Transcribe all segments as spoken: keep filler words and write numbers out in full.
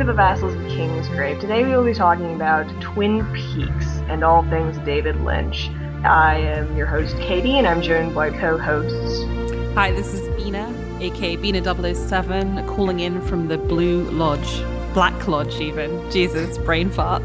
to the Vassals of Kingsgrave. Today we will be talking about Twin Peaks and all things David Lynch. I am your host, Katie, and I'm joined by co-hosts. Hi, this is Bina, aka Bina double oh seven, calling in from the Blue Lodge. Black Lodge, even. Jesus, brain fart.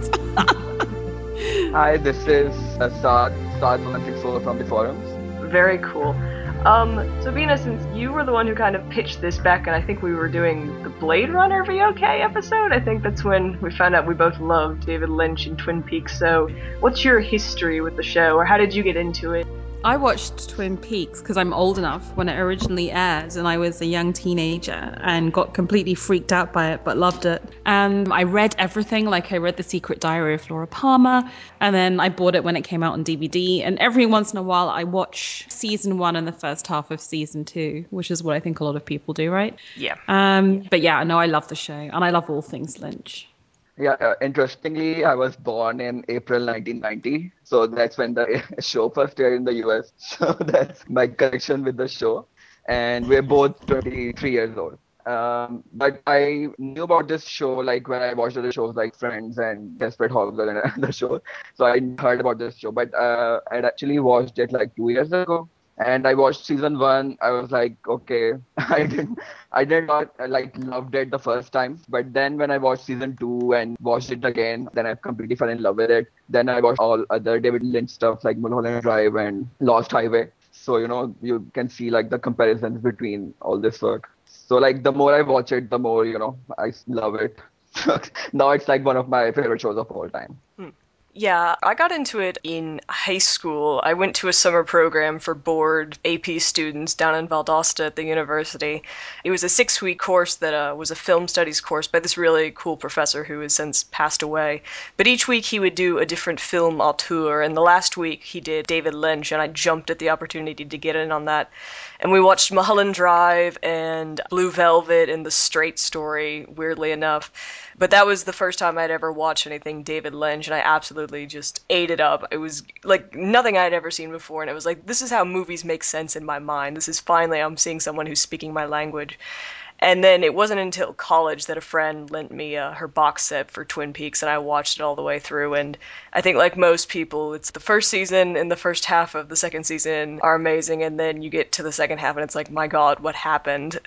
Hi, this is Assad, Assad one six four from the forums. Very cool. Um, so Bina, since you were the one who kind of pitched this back, and I think we were doing the Blade Runner V O K episode, I think that's when we found out we both loved David Lynch and Twin Peaks. So what's your history with the show, or how did you get into it? I watched Twin Peaks because I'm old enough when it originally aired, and I was a young teenager and got completely freaked out by it, but loved it. And I read everything, like I read The Secret Diary of Laura Palmer, and then I bought it when it came out on D V D. And every once in a while, I watch season one and the first half of season two, which is what I think a lot of people do, right? Yeah. Um, but yeah, no, I love the show, and I love all things Lynch. Yeah, uh, interestingly, I was born in April nineteen ninety, so that's when the show first aired in the U S. So that's my connection with the show. And we're both twenty-three years old. Um, but I knew about this show like when I watched other shows like Friends and Desperate Housewives and other shows. So I heard about this show, but uh, I'd actually watched it like two years ago. And I watched season one. I was like, okay, I didn't, I did not uh, like loved it the first time, but then when I watched season two and watched it again, then I completely fell in love with it. Then I watched all other David Lynch stuff like Mulholland Drive and Lost Highway. So you know, you can see like the comparisons between all this work. So like the more I watch it, the more you know I love it. Now it's like one of my favorite shows of all time. Hmm. Yeah, I got into it in high school. I went to a summer program for bored A P students down in Valdosta at the university. It was a six-week course that uh, was a film studies course by this really cool professor who has since passed away. But each week he would do a different film auteur, and the last week he did David Lynch, and I jumped at the opportunity to get in on that. And we watched Mulholland Drive and Blue Velvet and The Straight Story, weirdly enough. But that was the first time I'd ever watched anything David Lynch, and I absolutely just ate it up. It was like nothing I'd ever seen before, and it was like, this is how movies make sense in my mind. This is finally, I'm seeing someone who's speaking my language. And then it wasn't until college that a friend lent me uh, her box set for Twin Peaks, and I watched it all the way through. And I think, like most people, it's the first season and the first half of the second season are amazing, and then you get to the second half, and it's like, my God, what happened?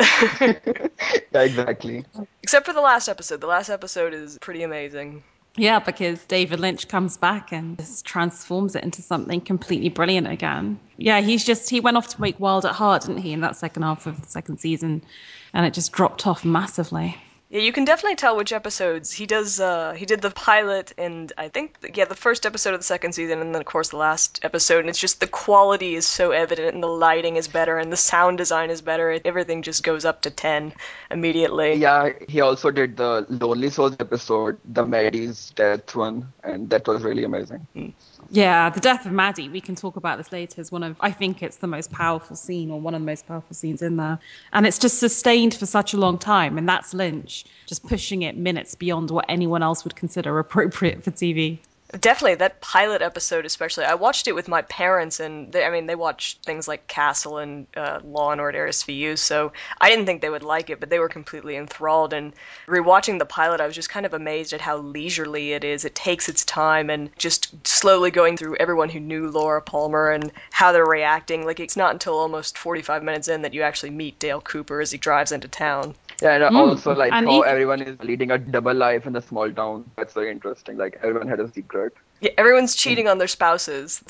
Yeah, exactly. Except for the last episode. The last episode is pretty amazing. Yeah, because David Lynch comes back and just transforms it into something completely brilliant again. Yeah, he's just, he went off to make Wild at Heart, didn't he, in that second half of the second season, and it just dropped off massively. Yeah, you can definitely tell which episodes. He does, uh, he did the pilot and I think, yeah, the first episode of the second season and then, of course, the last episode. And it's just the quality is so evident and the lighting is better and the sound design is better. Everything just goes up to ten immediately. Yeah, he also did the Lonely Souls episode, the Maddie's death one, and that was really amazing. Mm. Yeah, the death of Maddie, we can talk about this later, is one of, I think it's the most powerful scene or one of the most powerful scenes in there. And it's just sustained for such a long time. And that's Lynch just pushing it minutes beyond what anyone else would consider appropriate for T V. Definitely, that pilot episode especially. I watched it with my parents, and they, I mean, they watched things like Castle and uh, Law and Order S V U, so I didn't think they would like it, but they were completely enthralled. And rewatching the pilot, I was just kind of amazed at how leisurely it is. It takes its time, and just slowly going through everyone who knew Laura Palmer and how they're reacting. Like, it's not until almost forty-five minutes in that you actually meet Dale Cooper as he drives into town. Yeah, and Mm. also like And how even, everyone is leading a double life in a small town. That's very interesting. Like everyone had a secret. Yeah, everyone's cheating on their spouses.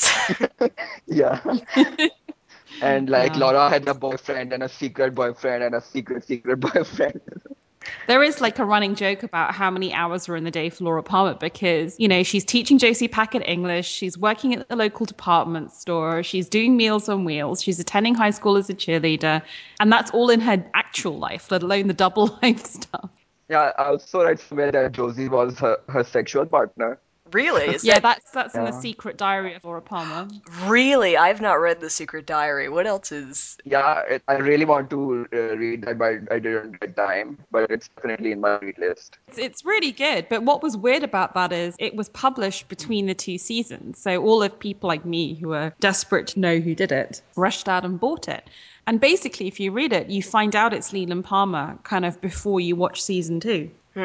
Yeah. And like yeah. Laura had a boyfriend and a secret boyfriend and a secret secret boyfriend. There is like a running joke about how many hours are in the day for Laura Palmer because, you know, she's teaching Josie Packard English, she's working at the local department store, she's doing Meals on Wheels, she's attending high school as a cheerleader, and that's all in her actual life, let alone the double life stuff. Yeah, I also read somewhere that Josie was her, her sexual partner. Really? Is Yeah, that that's that's in the Yeah. Secret Diary of Laura Palmer. really? I've not read The Secret Diary. What else is? Yeah, it, I really want to uh, read that, but I didn't get time. But it's definitely in my read list. It's, it's really good, but what was weird about that is it was published between the two seasons. So all of people like me who are desperate to know who did it rushed out and bought it. And basically, if you read it, you find out it's Leland Palmer kind of before you watch season two. Hmm.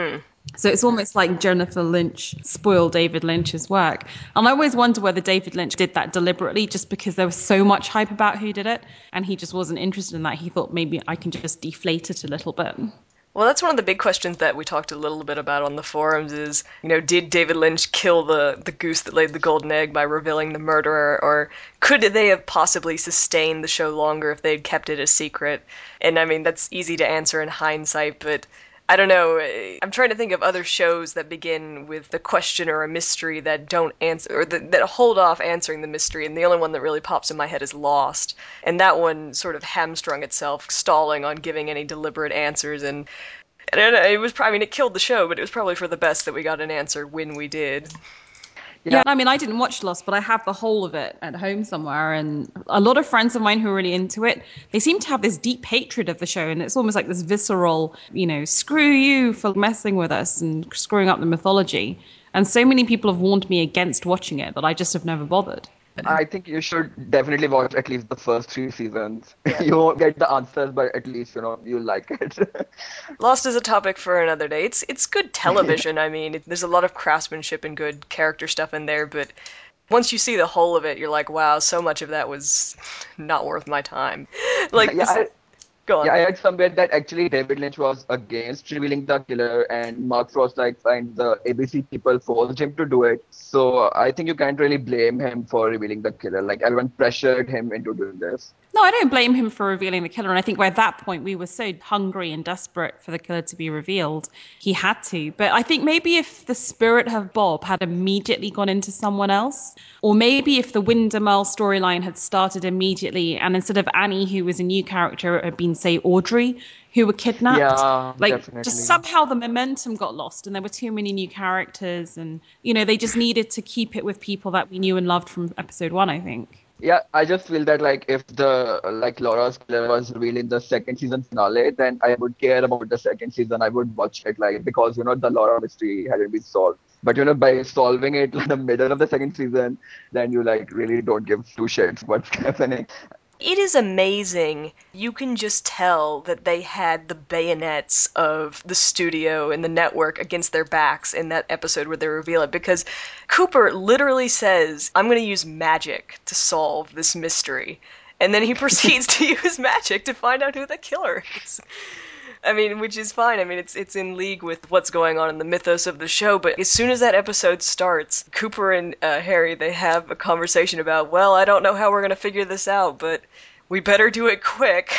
So it's almost like Jennifer Lynch spoiled David Lynch's work. And I always wonder whether David Lynch did that deliberately just because there was so much hype about who did it and he just wasn't interested in that. He thought maybe I can just deflate it a little bit. Well, that's one of the big questions that we talked a little bit about on the forums is, you know, did David Lynch kill the, the goose that laid the golden egg by revealing the murderer, or could they have possibly sustained the show longer if they'd kept it a secret? And I mean, that's easy to answer in hindsight, but I don't know. I'm trying to think of other shows that begin with a question or a mystery that don't answer, or that, that hold off answering the mystery, and the only one that really pops in my head is Lost. And that one sort of hamstrung itself, stalling on giving any deliberate answers, and I don't know, it was, I mean, it killed the show, but it was probably for the best that we got an answer when we did. Yeah, I mean, I didn't watch Lost, but I have the whole of it at home somewhere. And a lot of friends of mine who are really into it, they seem to have this deep hatred of the show. And it's almost like this visceral, you know, screw you for messing with us and screwing up the mythology. And so many people have warned me against watching it that I just have never bothered. I think you should definitely watch at least the first three seasons. Yeah. You won't get the answers, but at least, you know, you'll like it. Lost is a topic for another day. It's it's good television. I mean, it, there's a lot of craftsmanship and good character stuff in there, but once you see the whole of it, you're like, wow, so much of that was not worth my time. Like Yeah, this. I, Go Yeah, on. I read somewhere that actually David Lynch was against revealing the killer, and Mark Frost like and the A B C people forced him to do it. So I think you can't really blame him for revealing the killer. Like everyone pressured him into doing this. No, I don't blame him for revealing the killer. And I think by that point, we were so hungry and desperate for the killer to be revealed, he had to. But I think maybe if the spirit of Bob had immediately gone into someone else, or maybe if the Windermere storyline had started immediately, and instead of Annie, who was a new character, it had been, say, Audrey, who were kidnapped, Yeah, like just definitely. somehow the momentum got lost and there were too many new characters. And, you know, they just needed to keep it with people that we knew and loved from episode one, I think. Yeah, I just feel that like if the like Laura's killer was revealed in the second season finale, then I would care about the second season. I would watch it like because you know the Laura mystery hadn't been solved. But you know by solving it in the middle of the second season, then you like really don't give two shits what's happening. It is amazing. You can just tell that they had the bayonets of the studio and the network against their backs in that episode where they reveal it, because Cooper literally says, I'm going to use magic to solve this mystery. And then he proceeds to use magic to find out who the killer is. I mean, which is fine. I mean, it's it's in league with what's going on in the mythos of the show. But as soon as that episode starts, Cooper and uh, Harry, they have a conversation about, well, I don't know how we're gonna figure this out, but we better do it quick.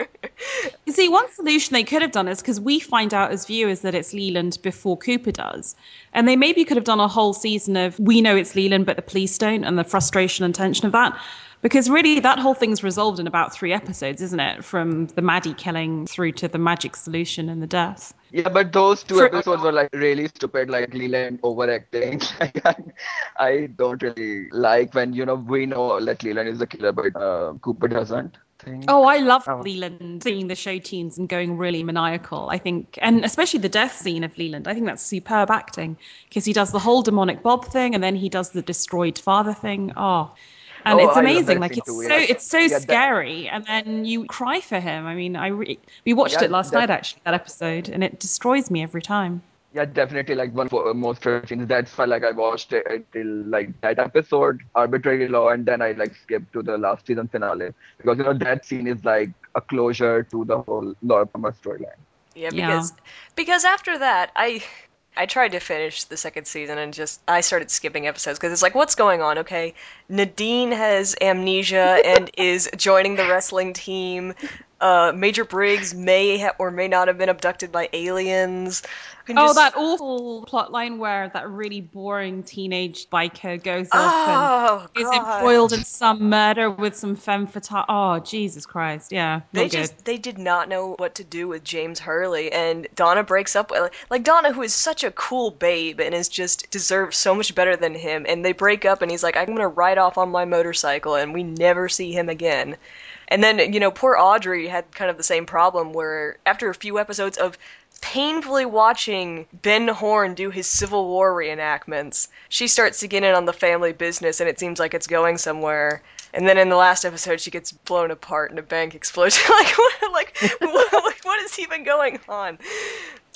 You see, one solution they could have done is because we find out as viewers that it's Leland before Cooper does. And they maybe could have done a whole season of we know it's Leland, but the police don't, and the frustration and tension of that. Because really, that whole thing's resolved in about three episodes, isn't it? From the Maddie killing through to the magic solution and the death. Yeah, but those two For, episodes were like really stupid, like Leland overacting. Like, I, I don't really like when you know we know that Leland is the killer, but uh, Cooper doesn't think. Oh, I love Oh. Leland singing the show tunes and going really maniacal, I think. And especially the death scene of Leland. I think that's superb acting because he does the whole demonic Bob thing and then he does the destroyed father thing. Oh, and Oh, it's I love amazing. that Like scene it's too. so Yeah, it's so yeah, that scary and then you cry for him. I mean, I re- we watched yeah it last night that actually, that episode, and it destroys me every time. yeah definitely like one of the most favorite scenes. That's why like I watched it until like that episode, Arbitrary Law, and then I like skipped to the last season finale because you know that scene is like a closure to the whole Laura Palmer storyline. Yeah, Yeah. because because after that, I I tried to finish the second season and just I started skipping episodes because it's like, what's going on? Okay, Nadine has amnesia and is joining the wrestling team. Uh, Major Briggs may ha- or may not have been abducted by aliens. You can Oh, just that awful plot line where that really boring teenage biker goes off and oh is god. embroiled in some murder with some femme fatale. Oh, Jesus Christ. Yeah, They not good. just they did not know what to do with James Hurley, and Donna breaks up with like Donna, who is such a cool babe and is just deserves so much better than him, and they break up and he's like, I'm gonna ride off on my motorcycle, and we never see him again. And then, you know, poor Audrey had kind of the same problem where after a few episodes of painfully watching Ben Horne do his Civil War reenactments, she starts to get in on the family business and it seems like it's going somewhere. And then in the last episode, she gets blown apart and a bank explodes. like, what, like, what, like, what is even going on?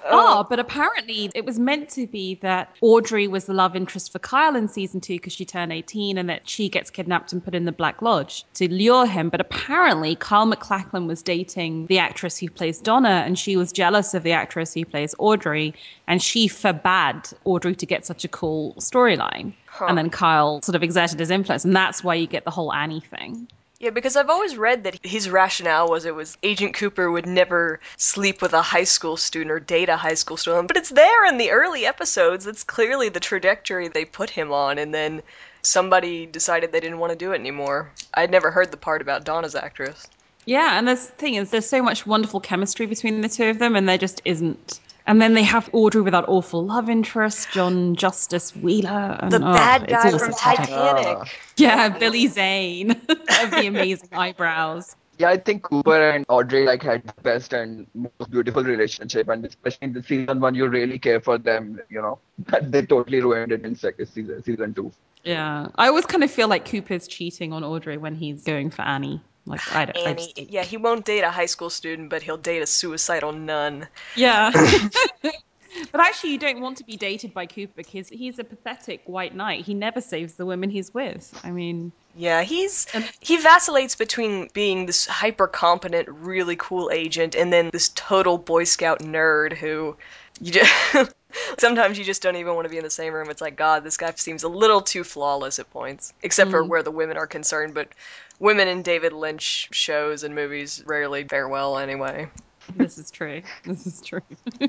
Oh, but apparently it was meant to be that Audrey was the love interest for Kyle in season two because she turned eighteen and that she gets kidnapped and put in the Black Lodge to lure him. But apparently Kyle MacLachlan was dating the actress who plays Donna and she was jealous of the actress who plays Audrey and she forbade Audrey to get such a cool storyline. Huh. And then Kyle sort of exerted his influence and that's why you get the whole Annie thing. Yeah, because I've always read that his rationale was it was Agent Cooper would never sleep with a high school student or date a high school student. But it's there in the early episodes. It's clearly the trajectory they put him on, and then somebody decided they didn't want to do it anymore. I'd never heard the part about Donna's actress. Yeah, and the thing is, there's so much wonderful chemistry between the two of them, and there just isn't. And then they have Audrey with that awful love interest, John Justice Wheeler. And, The oh, bad it's guy all from so tragic. Titanic. Ah. Yeah, Billy Zane of the amazing eyebrows. Yeah, I think Cooper and Audrey like had the best and most beautiful relationship, and especially in the season one, you really care for them, you know. But they totally ruined it in second season, season two. Yeah, I always kind of feel like Cooper's cheating on Audrey when he's going for Annie. Like, I don't, I Annie, just don't. yeah, he won't date a high school student, but he'll date a suicidal nun. Yeah. But actually, you don't want to be dated by Cooper because he's a pathetic white knight. He never saves the women he's with. I mean, Yeah, he's and he vacillates between being this hyper competent, really cool agent and then this total Boy Scout nerd who you just sometimes you just don't even want to be in the same room. It's like, God, this guy seems a little too flawless at points, except for mm, where the women are concerned, but women in David Lynch shows and movies rarely fare well anyway. this is true. This is true.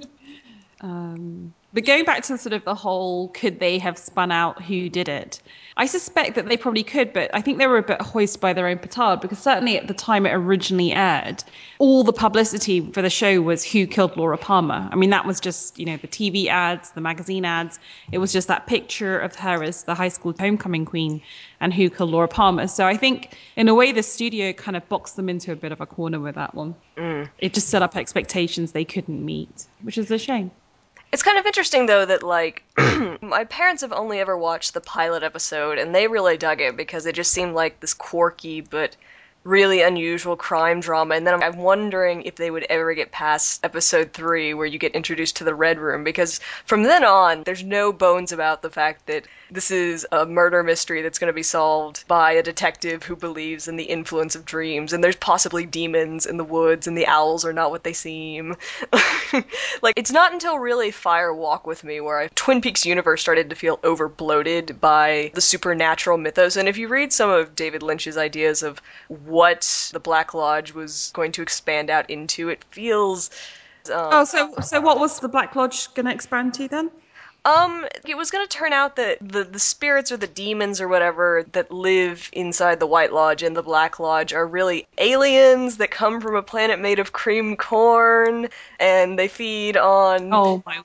Um, but going back to sort of the whole, could they have spun out who did it? I suspect that they probably could, but I think they were a bit hoist by their own petard because certainly at the time it originally aired, all the publicity for the show was who killed Laura Palmer. I mean, that was just, you know, the T V ads, the magazine ads. It was just that picture of her as the high school homecoming queen and who killed Laura Palmer. So I think in a way the studio kind of boxed them into a bit of a corner with that one. Mm. It just set up expectations they couldn't meet, which is a shame. It's kind of interesting though that like my parents have only ever watched the pilot episode and they really dug it because it just seemed like this quirky but really unusual crime drama, and then I'm, I'm wondering if they would ever get past episode three where you get introduced to the Red Room, because from then on there's no bones about the fact that this is a murder mystery that's going to be solved by a detective who believes in the influence of dreams, and there's possibly demons in the woods and the owls are not what they seem. Like, it's not until really Fire Walk with Me where I, Twin Peaks universe started to feel over bloated by the supernatural mythos, and if you read some of David Lynch's ideas of what the Black Lodge was going to expand out into, it feels um, Oh, so so what was the Black Lodge going to expand to then? um it was going to turn out that the the spirits or the demons or whatever that live inside the White Lodge and the Black Lodge are really aliens that come from a planet made of cream corn, and they feed on Oh my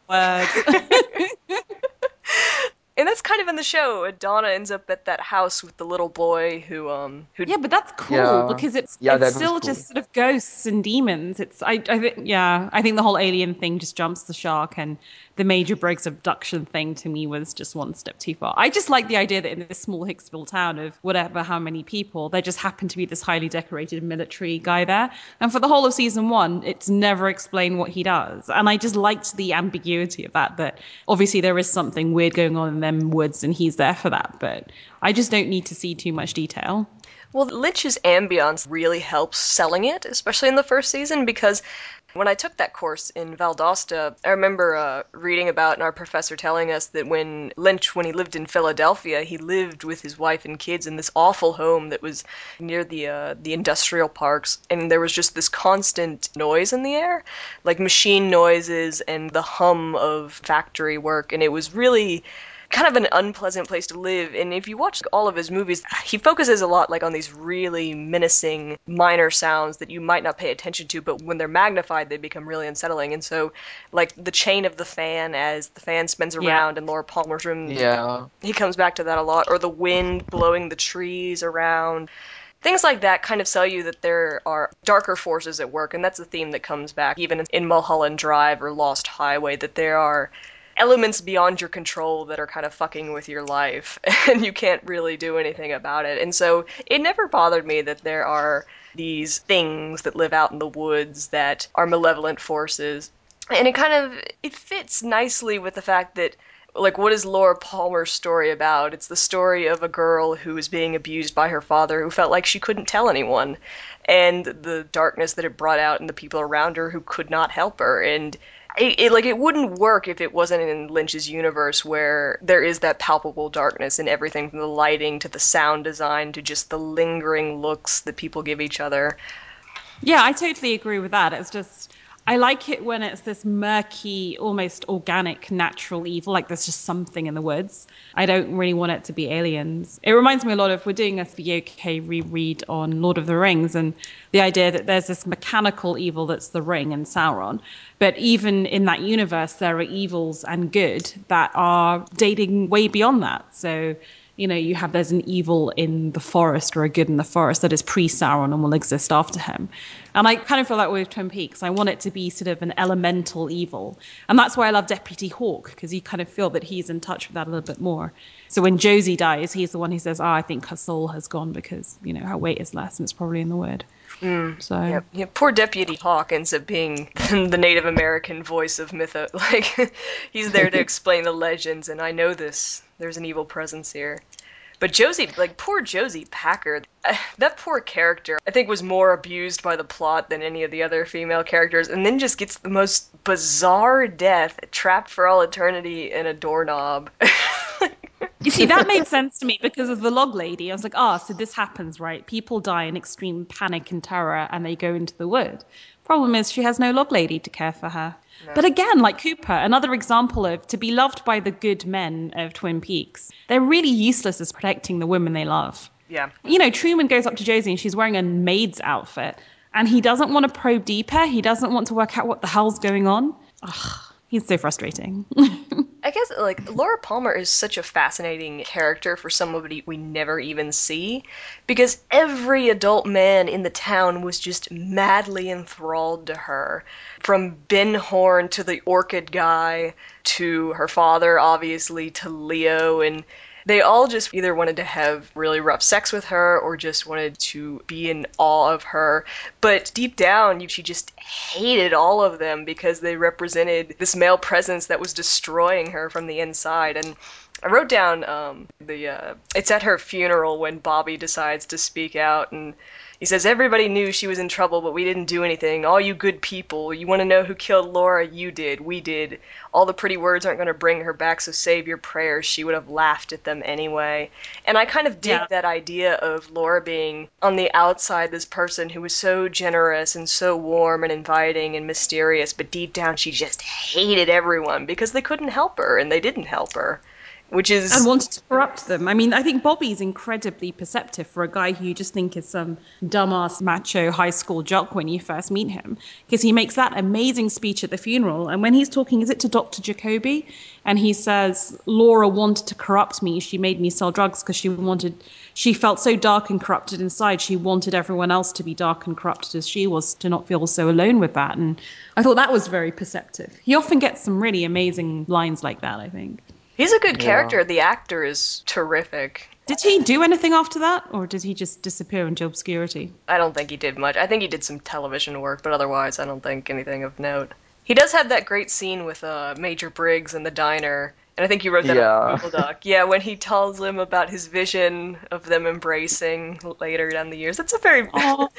word. and that's kind of in the show. Donna ends up at that house with the little boy who um who Yeah, but that's cool Yeah, because it's yeah, it's that was still cool. just sort of ghosts and demons. It's I I think yeah, I think the whole alien thing just jumps the shark, and the Major Briggs abduction thing to me was just one step too far. I just like the idea that in this small Hicksville town of whatever how many people, there just happened to be this highly decorated military guy there. And for the whole of season one, it's never explained what he does. And I just liked the ambiguity of that, that obviously there is something weird going on in them woods and he's there for that, but I just don't need to see too much detail. Well, Lynch's ambience really helps selling it, especially in the first season, because when I took that course in Valdosta, I remember uh, reading about and our professor telling us that when Lynch, when he lived in Philadelphia, he lived with his wife and kids in this awful home that was near the uh, the industrial parks, and there was just this constant noise in the air, like machine noises and the hum of factory work, and it was really kind of an unpleasant place to live. And if you watch all of his movies, he focuses a lot like on these really menacing minor sounds that you might not pay attention to, but when they're magnified they become really unsettling. And so like the chain of the fan as the fan spins Yeah. around in Laura Palmer's room, Yeah, he comes back to that a lot, or the wind blowing the trees around. Things like that kind of sell you that there are darker forces at work, and that's a theme that comes back even in Mulholland Drive or Lost Highway, that there are elements beyond your control that are kind of fucking with your life, and you can't really do anything about it. And so it never bothered me that there are these things that live out in the woods that are malevolent forces. and it kind of it fits nicely with the fact that, like, what is Laura Palmer's story about? It's the story of a girl who was being abused by her father, who felt like she couldn't tell anyone, and the darkness that it brought out in the people around her who could not help her. And it, it like it wouldn't work if it wasn't in Lynch's universe, where there is that palpable darkness in everything, from the lighting to the sound design to just the lingering looks that people give each other. Yeah, I totally agree with that. It's just, I like it when it's this murky, almost organic, natural evil, like there's just something in the woods. I don't really want it to be aliens. It reminds me a lot of, we're doing a V O K reread on Lord of the Rings, and the idea that there's this mechanical evil that's the ring and Sauron. But even in that universe, there are evils and good that are dating way beyond that. So, you know, you have there's an evil in the forest or a good in the forest that is pre-Sauron and will exist after him. And I kind of feel that way with Twin Peaks. I want it to be sort of an elemental evil. And that's why I love Deputy Hawk, because you kind of feel that he's in touch with that a little bit more. So when Josie dies, he's the one who says, oh, I think her soul has gone because, you know, her weight is less and it's probably in the wood. Mm, So yep. Yeah, poor Deputy Hawk ends up being the Native American voice of mytho. Like, he's there to explain the legends, and I know this. There's an evil presence here. But Josie, like, poor Josie Packer, that poor character, I think was more abused by the plot than any of the other female characters, and then just gets the most bizarre death, trapped for all eternity in a doorknob. you see, that made sense to me because of the log lady. I was like, ah, oh, so this happens, right? People die in extreme panic and terror and they go into the wood. Problem is, she has no log lady to care for her. No. But again, like Cooper, another example of to be loved by the good men of Twin Peaks, they're really useless as protecting the women they love. Yeah. You know, Truman goes up to Josie and she's wearing a maid's outfit and he doesn't want to probe deeper. He doesn't want to work out what the hell's going on. Ugh, he's so frustrating. I guess, like, Laura Palmer is such a fascinating character for somebody we never even see, because every adult man in the town was just madly enthralled to her. From Ben Horn to the Orchid guy, to her father, obviously, to Leo, and they all just either wanted to have really rough sex with her or just wanted to be in awe of her. But deep down, she just hated all of them because they represented this male presence that was destroying her from the inside. And I wrote down um, the uh, it's at her funeral when Bobby decides to speak out, and he says, everybody knew she was in trouble, but we didn't do anything. All you good people, you want to know who killed Laura? You did. We did. All the pretty words aren't going to bring her back, so save your prayers. She would have laughed at them anyway. And I kind of dig Yeah. that idea of Laura being, on the outside, this person who was so generous and so warm and inviting and mysterious, but deep down she just hated everyone because they couldn't help her, and they didn't help her. Which is... And wanted to corrupt them. I mean, I think Bobby's incredibly perceptive for a guy who you just think is some dumbass macho high school jock when you first meet him. Because he makes that amazing speech at the funeral. And when he's talking, is it to Doctor Jacoby? And he says, Laura wanted to corrupt me. She made me sell drugs because she wanted, she felt so dark and corrupted inside. She wanted everyone else to be dark and corrupted as she was, to not feel so alone with that. And I thought that was very perceptive. He often gets some really amazing lines like that, I think. He's a good Yeah. character. The actor is terrific. Did he do anything after that, or did he just disappear into obscurity? I don't think he did much. I think he did some television work, but otherwise I don't think anything of note. He does have that great scene with uh, Major Briggs in the diner, and I think you wrote that Yeah. on Google Doc. Yeah, when he tells him about his vision of them embracing later down the years. That's a very...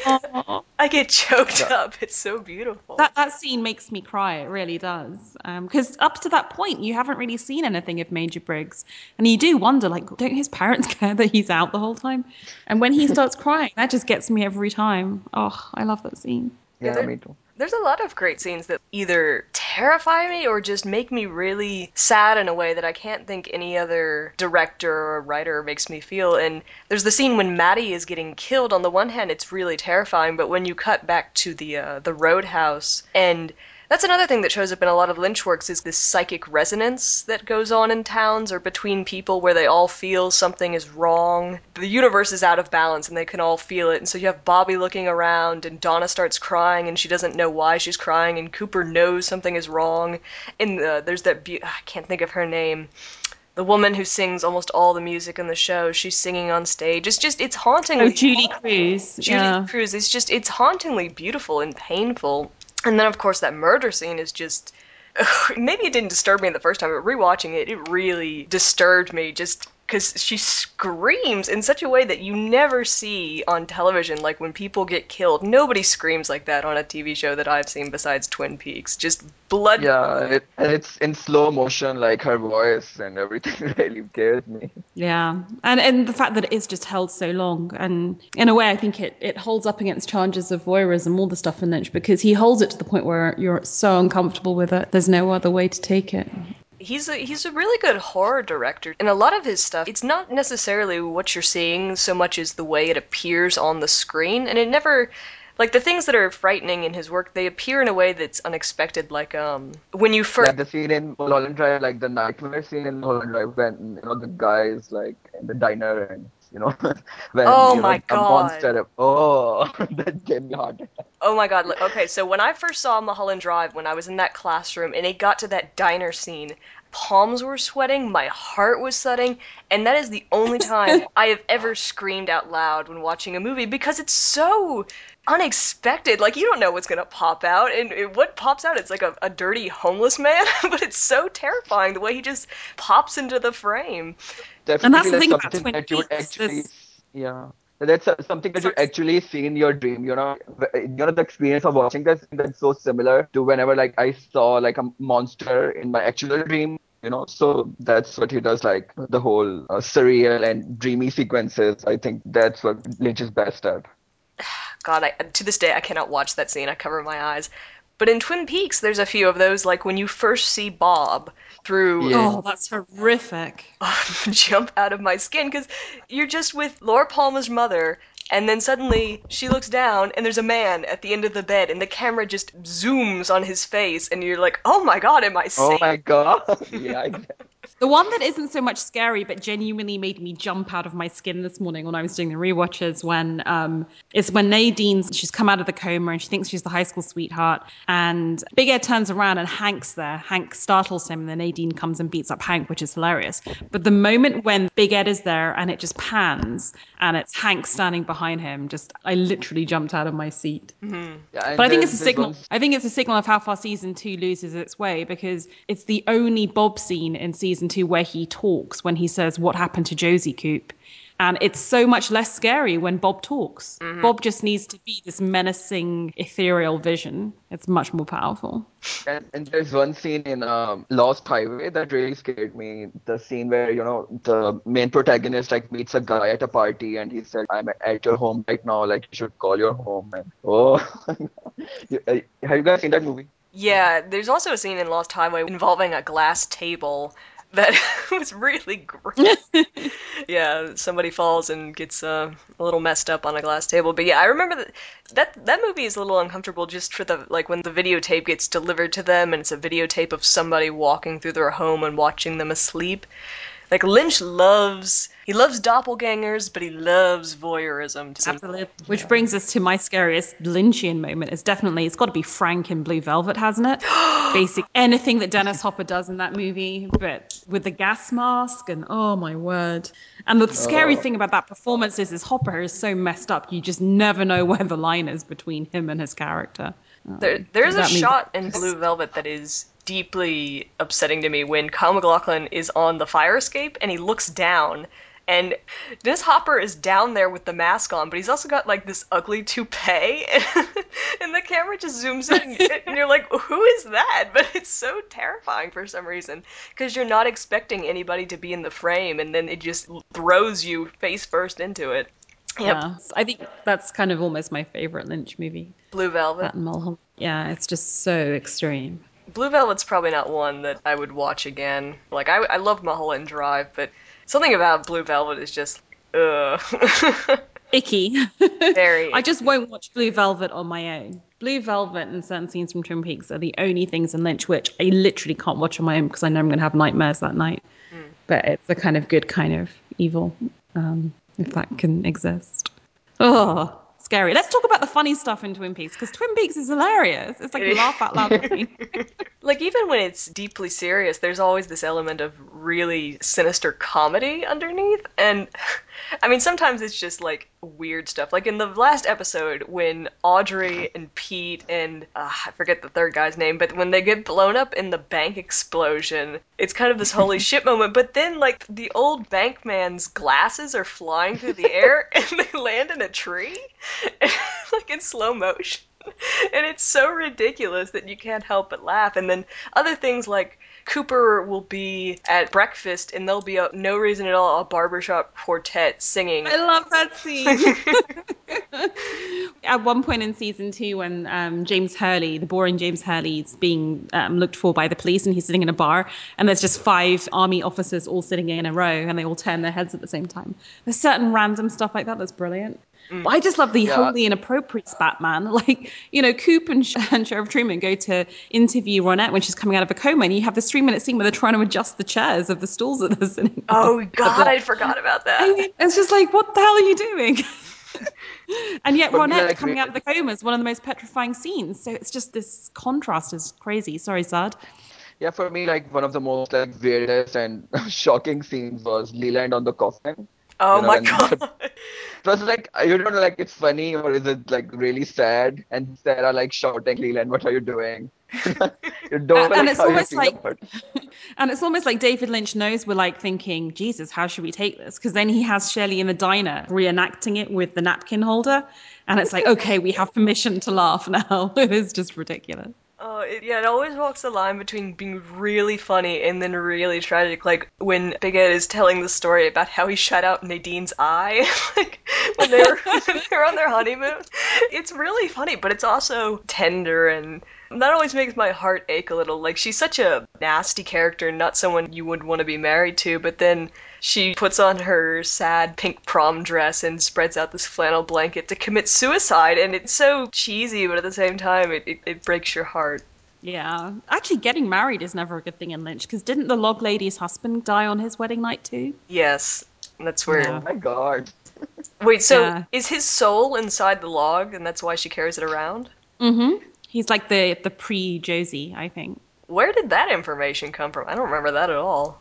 Oh, I get choked Yeah. up. It's so beautiful. that that scene makes me cry. It really does. Because up to that point, you haven't really seen anything of Major Briggs, and you do wonder, like, don't his parents care that he's out the whole time? And when he starts crying, that just gets me every time. Oh, I love that scene. Yeah, Yeah, there- me too. There's a lot of great scenes that either terrify me or just make me really sad in a way that I can't think any other director or writer makes me feel. And there's the scene when Maddie is getting killed. On the one hand, it's really terrifying, but when you cut back to the uh, the roadhouse, and that's another thing that shows up in a lot of Lynch works, is this psychic resonance that goes on in towns or between people where they all feel something is wrong. The universe is out of balance and they can all feel it. And so you have Bobby looking around and Donna starts crying and she doesn't know why she's crying, and Cooper knows something is wrong. And uh, there's that be- I can't think of her name. The woman who sings almost all the music in the show, she's singing on stage. It's just, it's hauntingly... Oh, Julie Cruz. Julie Yeah. Cruz, it's just, it's hauntingly beautiful and painful. And then, of course, that murder scene is just maybe it didn't disturb me the first time, but rewatching it, it really disturbed me just because she screams in such a way that you never see on television. Like when people get killed, nobody screams like that on a T V show that I've seen besides Twin Peaks. Just blood. Yeah, it, and it's in slow motion, like her voice and everything really scares me. Yeah, and and the fact that it is just held so long, and in a way, I think it it holds up against charges of voyeurism, all the stuff in Lynch, because he holds it to the point where you're so uncomfortable with it. There's no other way to take it. He's a he's a really good horror director, and a lot of his stuff, it's not necessarily what you're seeing so much as the way it appears on the screen, and it never, like the things that are frightening in his work, they appear in a way that's unexpected. Like um when you first, Like the scene in Mulholland Drive, like the nightmare scene in Mulholland Drive when, you know, the guy is like in the diner and, you know, when, oh you know, my a god. monster, oh, that gave me a heart attack. Oh my god. Okay, so when I first saw Mulholland Drive, when I was in that classroom and it got to that diner scene, palms were sweating, my heart was thudding, and that is the only time I have ever screamed out loud when watching a movie because it's so unexpected. Like, you don't know what's gonna pop out, and it, what pops out, it's like a, a dirty homeless man, but it's so terrifying the way he just pops into the frame. And that's Definitely the like thing about something Twin that you would Peaks. actually, There's s- yeah. That's uh, something that you sorry. actually see in your dream, you know. W- You know, the experience of watching this, that's so similar to whenever like I saw like a monster in my actual dream, you know. So that's what he does, like the whole uh, surreal and dreamy sequences. I think that's what Lynch is best at. God, I, to this day, I cannot watch that scene. I cover my eyes. But in Twin Peaks, there's a few of those, like when you first see Bob through Yeah. Oh, that's horrific. jump out of my skin because you're just with Laura Palmer's mother, and then suddenly she looks down and there's a man at the end of the bed, and the camera just zooms on his face, and you're like, oh my god, am I Oh safe? my God. Yeah, exactly. The one that isn't so much scary, but genuinely made me jump out of my skin this morning when I was doing the rewatches, when um, it's when Nadine's she's come out of the coma and she thinks she's the high school sweetheart, and Big Ed turns around and Hank's there. Hank startles him, and then Nadine comes and beats up Hank, which is hilarious. But the moment when Big Ed is there and it just pans and it's Hank standing behind him, just I literally jumped out of my seat. Mhm. Yeah, But and I think it's there's a this signal. one. I think it's a signal of how far season two loses its way because it's the only Bob scene in season two where he talks when he says what happened to Josie Coop. And it's so much less scary when Bob talks. Mhm. Bob just needs to be this menacing, ethereal vision. It's much more powerful. And, and there's one scene in um, Lost Highway that really scared me. The scene where, you know, the main protagonist like meets a guy at a party and he said, I'm at your home right now, like you should call your home. And oh, You- uh, have you guys seen that movie? Yeah, there's also a scene in Lost Highway involving a glass table that was really great. Yeah, somebody falls and gets uh, a little messed up on a glass table. But yeah, I remember that that that movie is a little uncomfortable just for the like when the videotape gets delivered to them and it's a videotape of somebody walking through their home and watching them asleep. Like Lynch loves he loves doppelgangers, but he loves voyeurism. So Absolutely. Which Yeah. brings us to my scariest Lynchian moment. Is definitely it's got to be Frank in Blue Velvet, hasn't it? Basic anything that Dennis Hopper does in that movie, but with the gas mask and oh my word. And the scary Oh, thing about that performance is, is Hopper is so messed up. You just never know where the line is between him and his character. There, Um, there's a that movie. shot in Blue Velvet that is deeply upsetting to me when Kyle MacLachlan is on the fire escape and he looks down, and Dennis Hopper is down there with the mask on, but he's also got like this ugly toupee, and, and the camera just zooms in, and, and you're like, who is that? But it's so terrifying for some reason because you're not expecting anybody to be in the frame, and then it just throws you face first into it. Yep, Yeah, I think that's kind of almost my favorite Lynch movie. Blue Velvet. That and Mulholland. Yeah, it's just so extreme. Blue Velvet's probably not one that I would watch again. Like, I, I love Mulholland Drive, but something about Blue Velvet is just, ugh. Icky. Very I just icky. won't watch Blue Velvet on my own. Blue Velvet and certain scenes from Twin Peaks are the only things in Lynch which I literally can't watch on my own because I know I'm going to have nightmares that night. Mm. But it's a kind of good kind of evil, um, if that can exist. Oh, scary. Let's talk about about the funny stuff in Twin Peaks, because Twin Peaks is hilarious. It's like laugh out loud funny. Like, even when it's deeply serious, there's always this element of really sinister comedy underneath. And, I mean, sometimes it's just, like, weird stuff. Like, in the last episode, when Audrey and Pete and, uh, I forget the third guy's name, but when they get blown up in the bank explosion, it's kind of this holy shit moment. But then, like, the old bank man's glasses are flying through the air, and they land in a tree, like, in slow motion. And it's so ridiculous that you can't help but laugh. And then other things like Cooper will be at breakfast and there'll be a, no reason at all a barbershop quartet singing. I love that scene. At one point in season two, when um, James Hurley, the boring James Hurley, is being um, looked for by the police, and he's sitting in a bar, and there's just five army officers all sitting in a row, and they all turn their heads at the same time. There's certain random stuff like that that's brilliant. Mm. But I just love the yeah. wholly inappropriate Batman. Like, you know, Coop and, and Sheriff Truman go to interview Ronette when she's coming out of a coma, and you have this three-minute scene where they're trying to adjust the chairs of the stools that they're sitting on. Oh, God, I forgot about that. I mean, it's just like, what the hell are you doing? And yet Ronette like, coming out of the coma is one of the most petrifying scenes. So it's just this contrast is crazy. Sorry, Sad. Yeah, for me, like, one of the most, like, weirdest and shocking scenes was Leland on the coffin. Oh, you know, my God. It was like, you don't know, like, it's funny or is it, like, really sad? And Sarah, like, shouting, Leland, what are you doing? you don't uh, know, and like, it's how almost you feel like, about and it's almost like David Lynch knows we're, like, thinking, Jesus, how should we take this? Because then he has Shirley in the diner reenacting it with the napkin holder. And it's like, okay, we have permission to laugh now. It is just ridiculous. Oh, it, yeah, it always walks the line between being really funny and then really tragic. Like when Big Ed is telling the story about how he shut out Nadine's eye, like when they were when they were on their honeymoon. It's really funny, but it's also tender, and that always makes my heart ache a little. Like, she's such a nasty character, not someone you would want to be married to, but then she puts on her sad pink prom dress and spreads out this flannel blanket to commit suicide, and it's so cheesy, but at the same time, it, it, it breaks your heart. Yeah. Actually, getting married is never a good thing in Lynch, because didn't the log lady's husband die on his wedding night too? Yes, that's weird. Oh my God. Wait, so yeah. is his soul inside the log, and that's why she carries it around? Mm-hmm. He's like the, the pre-Josie, I think. Where did that information come from? I don't remember that at all.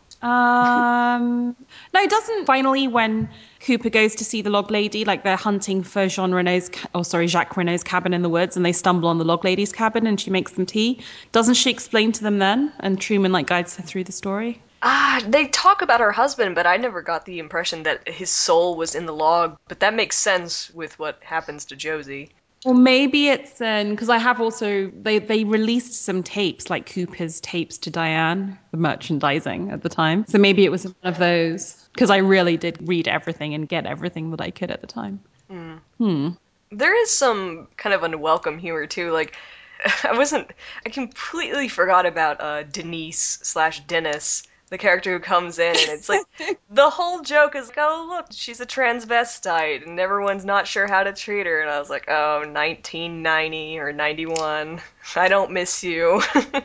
Um, no, it doesn't. Finally, when Cooper goes to see the log lady, like they're hunting for Jean Renault's, oh sorry, Jacques Renault's cabin in the woods, and they stumble on the log lady's cabin, and she makes them tea. Doesn't she explain to them then? And Truman like guides her through the story. Ah, they talk about her husband, but I never got the impression that his soul was in the log. But that makes sense with what happens to Josie. Well, maybe it's because I have also they they released some tapes, like Cooper's tapes to Diane, the merchandising at the time. So maybe it was one of those, because I really did read everything and get everything that I could at the time. Mm. Hmm. There is some kind of unwelcome humor too. Like, I wasn't, I completely forgot about uh, Denise slash Dennis, the character who comes in, and it's like, the whole joke is like, oh look, she's a transvestite, and everyone's not sure how to treat her, and I was like, oh, nineteen ninety or ninety-one, I don't miss you.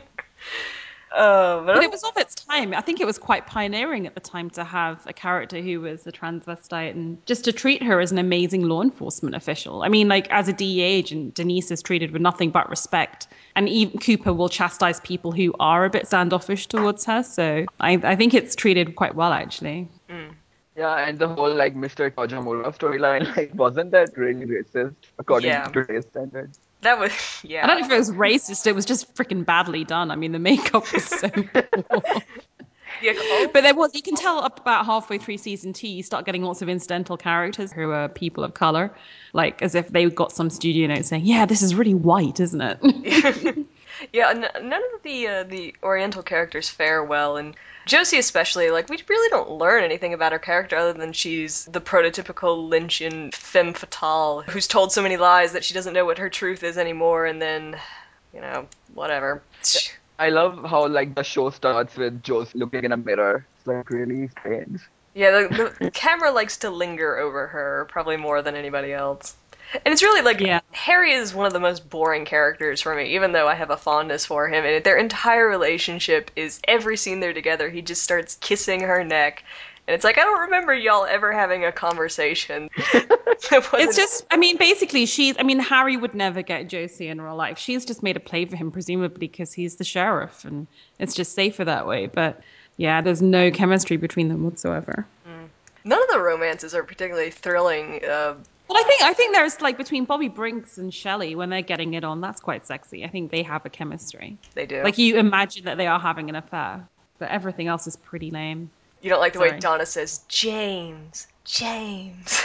Uh, but But it was of its time. I think it was quite pioneering at the time to have a character who was a transvestite and just to treat her as an amazing law enforcement official. I mean, like, as a D E A agent, Denise is treated with nothing but respect. And even Cooper will chastise people who are a bit standoffish towards her. So I, I think it's treated quite well, actually. Mm. Yeah, and the whole, like, Mister Tajamura storyline, like, wasn't that really racist according Yeah. to today's standards? That was, yeah. I don't know if it was racist. It was just freaking badly done. I mean, the makeup was so poor. Yeah, oh. But there was, you can tell up about halfway through season two, you start getting lots of incidental characters who are people of color, like as if they got some studio note saying, yeah, this is really white, isn't it? Yeah, n- none of the uh, the Oriental characters fare well, and Josie especially. Like, we really don't learn anything about her character other than she's the prototypical Lynchian femme fatale who's told so many lies that she doesn't know what her truth is anymore, and then, you know, whatever. I love how, like, the show starts with Josie looking in a mirror. It's, like, really strange. Yeah, the, the camera likes to linger over her, probably more than anybody else. And it's really like, Yeah. Harry is one of the most boring characters for me, even though I have a fondness for him. And their entire relationship is every scene they're together, he just starts kissing her neck. And it's like, I don't remember y'all ever having a conversation. It's just, I mean, basically, she's, I mean, Harry would never get Josie in real life. She's just made a play for him, presumably because he's the sheriff and it's just safer that way. But yeah, there's no chemistry between them whatsoever. Mm. None of the romances are particularly thrilling. Uh, well, I think I think there's like between Bobby Brinks and Shelley when they're getting it on, that's quite sexy. I think they have a chemistry. They do. Like you imagine that they are having an affair, but everything else is pretty lame. You don't like the Sorry. way Donna says, James, James,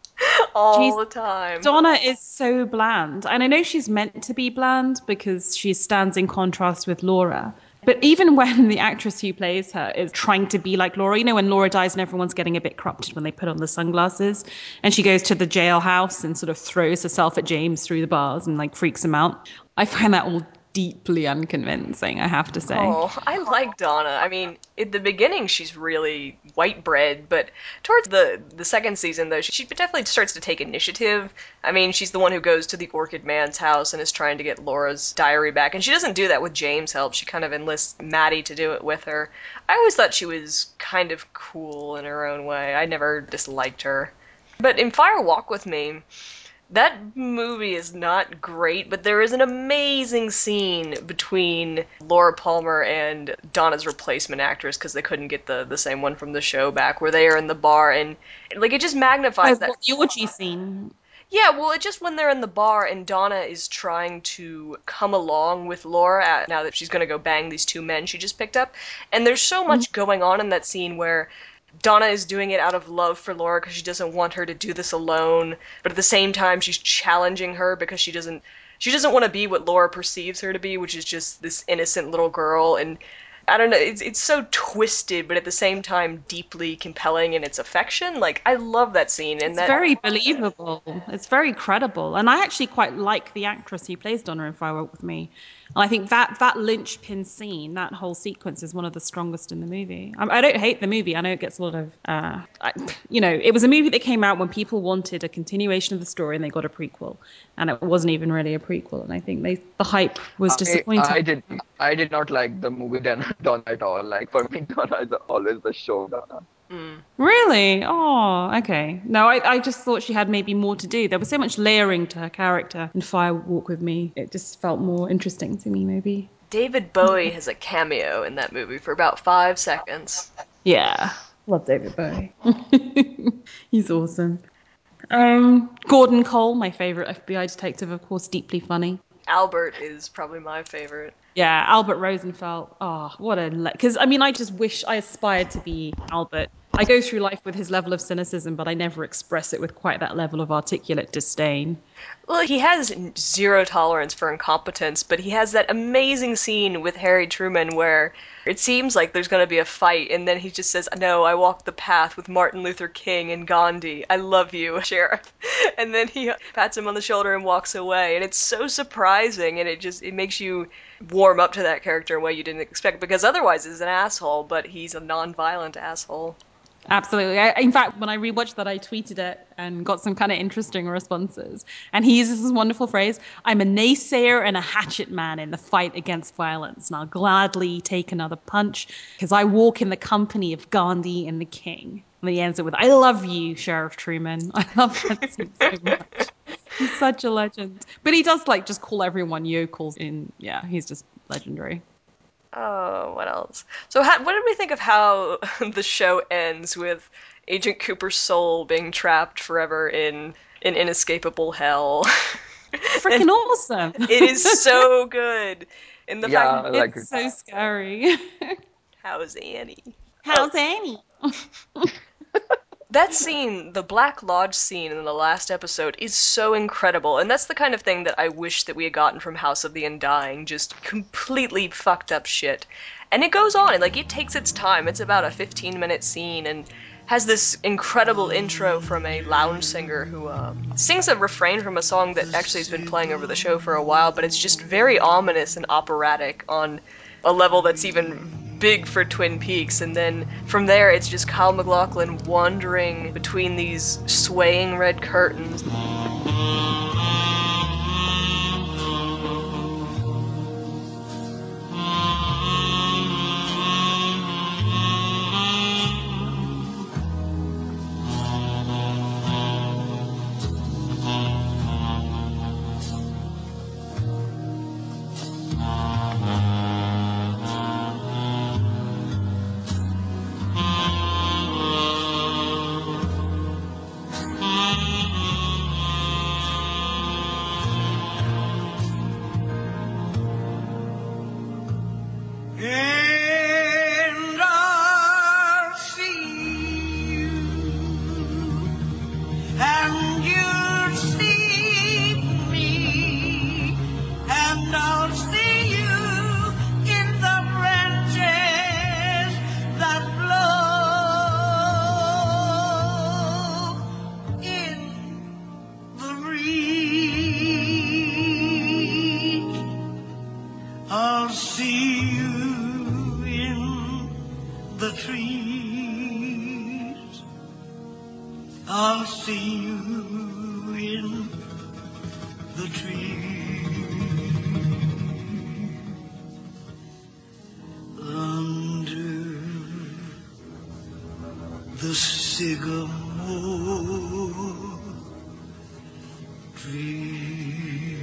all She's, the time. Donna is so bland. And I know she's meant to be bland because she stands in contrast with Laura. But even when the actress who plays her is trying to be like Laura, you know, when Laura dies and everyone's getting a bit corrupted when they put on the sunglasses, and she goes to the jailhouse and sort of throws herself at James through the bars and like freaks him out. I find that all deeply unconvincing, I have to say. Oh, I like Donna. I mean, at the beginning she's really white bread, but towards the the second season though, she, she definitely starts to take initiative. I mean, she's the one who goes to the Orchid Man's house and is trying to get Laura's diary back, and she doesn't do that with James' help. She kind of enlists Maddie to do it with her. I always thought she was kind of cool in her own way. I never disliked her. But in Fire Walk with Me, that movie is not great, but there is an amazing scene between Laura Palmer and Donna's replacement actress, because they couldn't get the, the same one from the show back, where they are in the bar, and like it just magnifies Oh, that. the orgy scene. Yeah, well, it just when they're in the bar and Donna is trying to come along with Laura at, now that she's going to go bang these two men she just picked up, and there's so much going on in that scene where Donna is doing it out of love for Laura because she doesn't want her to do this alone, but at the same time she's challenging her because she doesn't she doesn't want to be what Laura perceives her to be, which is just this innocent little girl. And I don't know, it's it's so twisted, but at the same time deeply compelling in its affection. Like, I love that scene, and It's that very believable. It's very credible. And I actually quite like the actress who plays Donna in Fire Walk with Me. And I think that that linchpin scene, that whole sequence is one of the strongest in the movie. I, I don't hate the movie. I know it gets a lot of, uh, I, you know, it was a movie that came out when people wanted a continuation of the story and they got a prequel. And it wasn't even really a prequel. And I think they the hype was I, disappointing. I did I did not like the movie Donna, Donna at all. Like for me, Donna is always the show Donna. mm. Really? Oh, okay. No, I, I just thought she had maybe more to do. There was so much layering to her character in Fire Walk with Me. It just felt more interesting to me, maybe. David Bowie has a cameo in that movie for about five seconds. Yeah. Love David Bowie. He's awesome. Um, Gordon Cole, my favorite F B I detective, of course, deeply funny. Albert is probably my favorite. Yeah, Albert Rosenfeld. Oh, what a... Because, I mean, I just wish I aspired to be Albert. I go through life with his level of cynicism, but I never express it with quite that level of articulate disdain. Well, he has zero tolerance for incompetence, but he has that amazing scene with Harry Truman where it seems like there's going to be a fight, and then he just says, "No, I walked the path with Martin Luther King and Gandhi. I love you, Sheriff." And then he pats him on the shoulder and walks away, and it's so surprising, and it just it makes you warm up to that character in a way you didn't expect, because otherwise he's an asshole, but he's a non-violent asshole. Absolutely. I, in fact, when I rewatched that, I tweeted it and got some kind of interesting responses. And he uses this wonderful phrase, "I'm a naysayer and a hatchet man in the fight against violence, and I'll gladly take another punch because I walk in the company of Gandhi and the King." And he ends it with, "I love you, Sheriff Truman." I love that scene so much. He's such a legend. But he does like just call everyone yokels in, yeah, he's just legendary. Oh, what else? So, how, what did we think of how the show ends with Agent Cooper's soul being trapped forever in an inescapable hell? Freaking awesome. It is so good. And the fact Yeah, like It's so scary. how's Annie? Oh, How's Annie? that scene, the Black Lodge scene in the last episode, is so incredible, and that's the kind of thing that I wish that we had gotten from House of the Undying, just completely fucked up shit. And it goes on, and like it takes its time. It's about a fifteen minute scene, and has this incredible intro from a lounge singer who uh, sings a refrain from a song that actually has been playing over the show for a while, but it's just very ominous and operatic on a level that's even big for Twin Peaks. And then from there, it's just Kyle MacLachlan wandering between these swaying red curtains. you in the trees. I'll see you in the trees. Under the sycamore tree.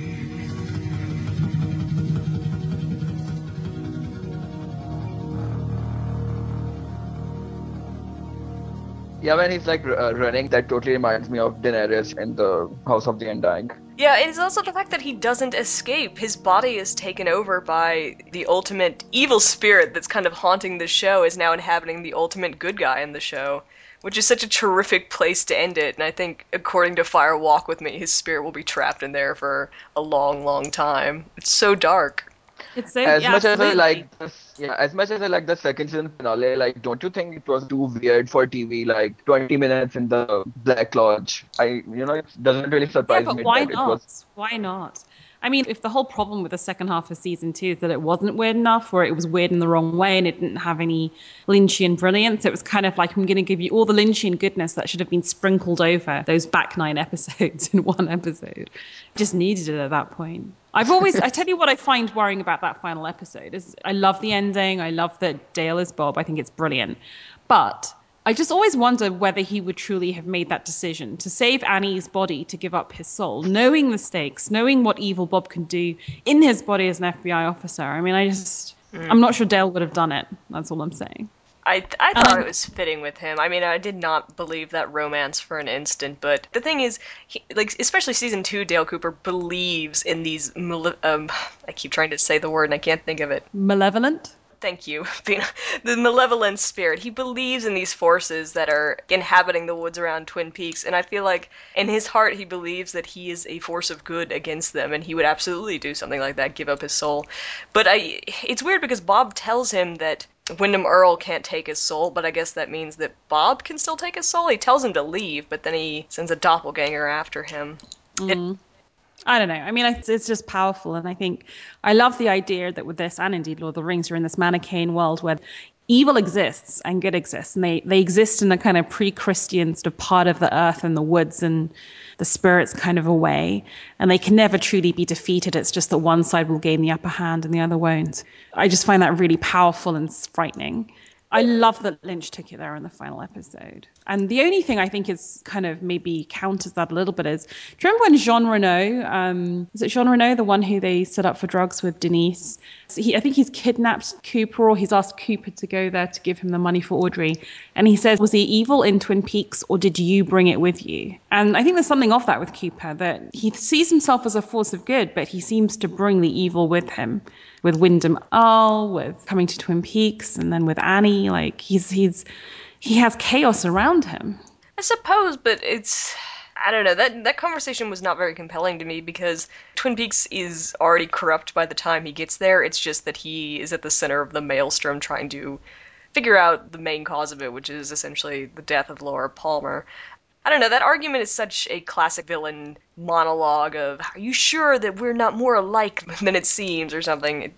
Yeah, when he's like r- uh, running, that totally reminds me of Daenerys in the House of the Undying. Yeah, and it's also the fact that he doesn't escape. His body is taken over by the ultimate evil spirit that's kind of haunting the show, is now inhabiting the ultimate good guy in the show, which is such a terrific place to end it. And I think, according to Fire Walk with Me, his spirit will be trapped in there for a long, long time. It's so dark. It's so, As yeah, much as I absolutely. like this, yeah, as much as I like the second season finale, like, don't you think it was too weird for T V? Like, twenty minutes in the Black Lodge. I, you know, it doesn't really Yeah, surprise but me why that it not? was. Why not? I mean, if the whole problem with the second half of season two is that it wasn't weird enough, or it was weird in the wrong way and it didn't have any Lynchian brilliance, it was kind of like, I'm going to give you all the Lynchian goodness that should have been sprinkled over those back nine episodes in one episode. Just needed it at that point. I've always, I tell you what I find worrying about that final episode is I love the ending. I love that Dale is Bob. I think it's brilliant. But I just always wonder whether he would truly have made that decision to save Annie's body to give up his soul, knowing the stakes, knowing what evil Bob can do in his body as an F B I officer. I mean, I just, Mm. I'm not sure Dale would have done it. That's all I'm saying. I I And thought I'm, it was fitting with him. I mean, I did not believe that romance for an instant, but the thing is, he, like especially season two, Dale Cooper believes in these. male- Um, I keep trying to say the word and I can't think of it. malevolent. Thank you. Being- the malevolent spirit. He believes in these forces that are inhabiting the woods around Twin Peaks, and I feel like in his heart he believes that he is a force of good against them, and he would absolutely do something like that, give up his soul. But I, it's weird because Bob tells him that Wyndham Earl can't take his soul, but I guess that means that Bob can still take his soul. He tells him to leave, but then he sends a doppelganger after him. It, Mm. I don't know. I mean, it's, it's just powerful. And I think I love the idea that with this, and indeed Lord of the Rings, you're in this Manichaean world where evil exists and good exists. And they, they exist in a kind of pre-Christian sort of part of the earth and the woods and the spirits kind of away. And they can never truly be defeated. It's just that one side will gain the upper hand and the other won't. I just find that really powerful and frightening. I love that Lynch took it there in the final episode. And the only thing I think is kind of maybe counters that a little bit is, do you remember when Jean Renault, um, is it Jean Renault, the one who they set up for drugs with Denise? So he, I think he's kidnapped Cooper, or he's asked Cooper to go there to give him the money for Audrey. And he says, was he evil in Twin Peaks, or did you bring it with you? And I think there's something off that with Cooper, that he sees himself as a force of good, but he seems to bring the evil with him. With Wyndham Earl, with coming to Twin Peaks, and then with Annie, like he's he's he has chaos around him. I suppose, but it's I don't know. That that conversation was not very compelling to me because Twin Peaks is already corrupt by the time he gets there. It's just that he is at the center of the maelstrom trying to figure out the main cause of it, which is essentially the death of Laura Palmer. I don't know, that argument is such a classic villain monologue of, are you sure that we're not more alike than it seems, or something.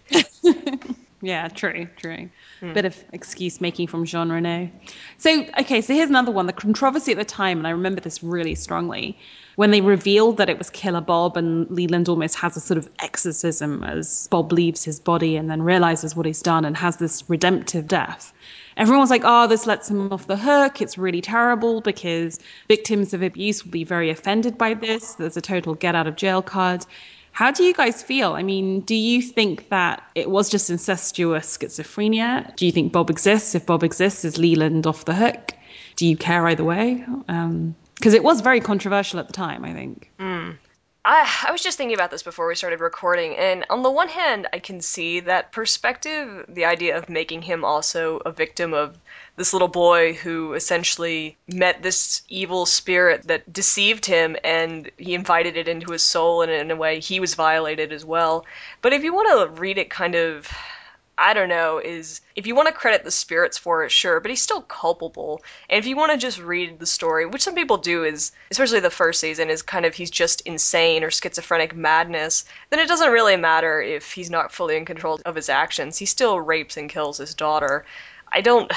Yeah, true, true. Hmm. Bit of excuse making from Jean Renault. So, okay, so here's another one. The controversy at the time, and I remember this really strongly, when they revealed that it was Killer Bob, and Leland almost has a sort of exorcism as Bob leaves his body and then realizes what he's done and has this redemptive death. Everyone was like, oh, this lets him off the hook. It's really terrible because victims of abuse will be very offended by this. There's a total get out of jail card. How do you guys feel? I mean, do you think that it was just incestuous schizophrenia? Do you think Bob exists? If Bob exists, is Leland off the hook? Do you care either way? Um, because it was very controversial at the time, I think. Mm. I, I was just thinking about this before we started recording, and on the one hand, I can see that perspective, the idea of making him also a victim of this little boy who essentially met this evil spirit that deceived him, and he invited it into his soul, and in a way he was violated as well. But if you want to read it kind of, I don't know, is if you want to credit the spirits for it, sure, but he's still culpable. And if you want to just read the story, which some people do, is especially the first season, is kind of he's just insane or schizophrenic madness, then it doesn't really matter if he's not fully in control of his actions. He still rapes and kills his daughter. I don't.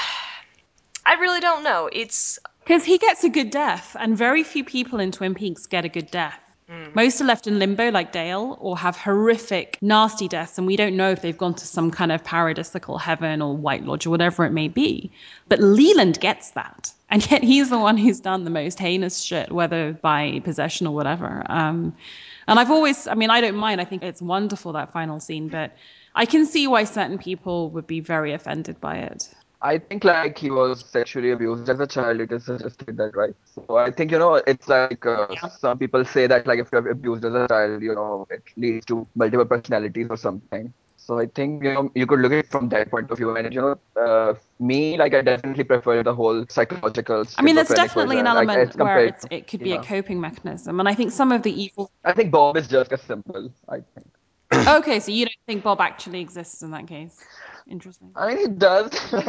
I really don't know. It's. Because he gets a good death, and very few people in Twin Peaks get a good death. Mm. Most are left in limbo, like Dale, or have horrific, nasty deaths, and we don't know if they've gone to some kind of paradisical heaven or White Lodge or whatever it may be. But Leland gets that, and yet he's the one who's done the most heinous shit, whether by possession or whatever. Um, and I've always, I mean, I don't mind. I think it's wonderful, that final scene, but I can see why certain people would be very offended by it. I think like he was sexually abused as a child. It is suggested that, right? So I think, you know, it's like uh, yeah. Some people say that like if you're abused as a child, you know, it leads to multiple personalities or something. So I think, you know, you could look at it from that point of view. And, you know, uh, me, like I definitely prefer the whole psychological I mean, there's definitely version, an element like, where it's, it could be yeah. a coping mechanism. And I think some of the evil... I think Bob is just as simple, I think. Okay, so you don't think Bob actually exists in that case? Interesting. I mean, he does.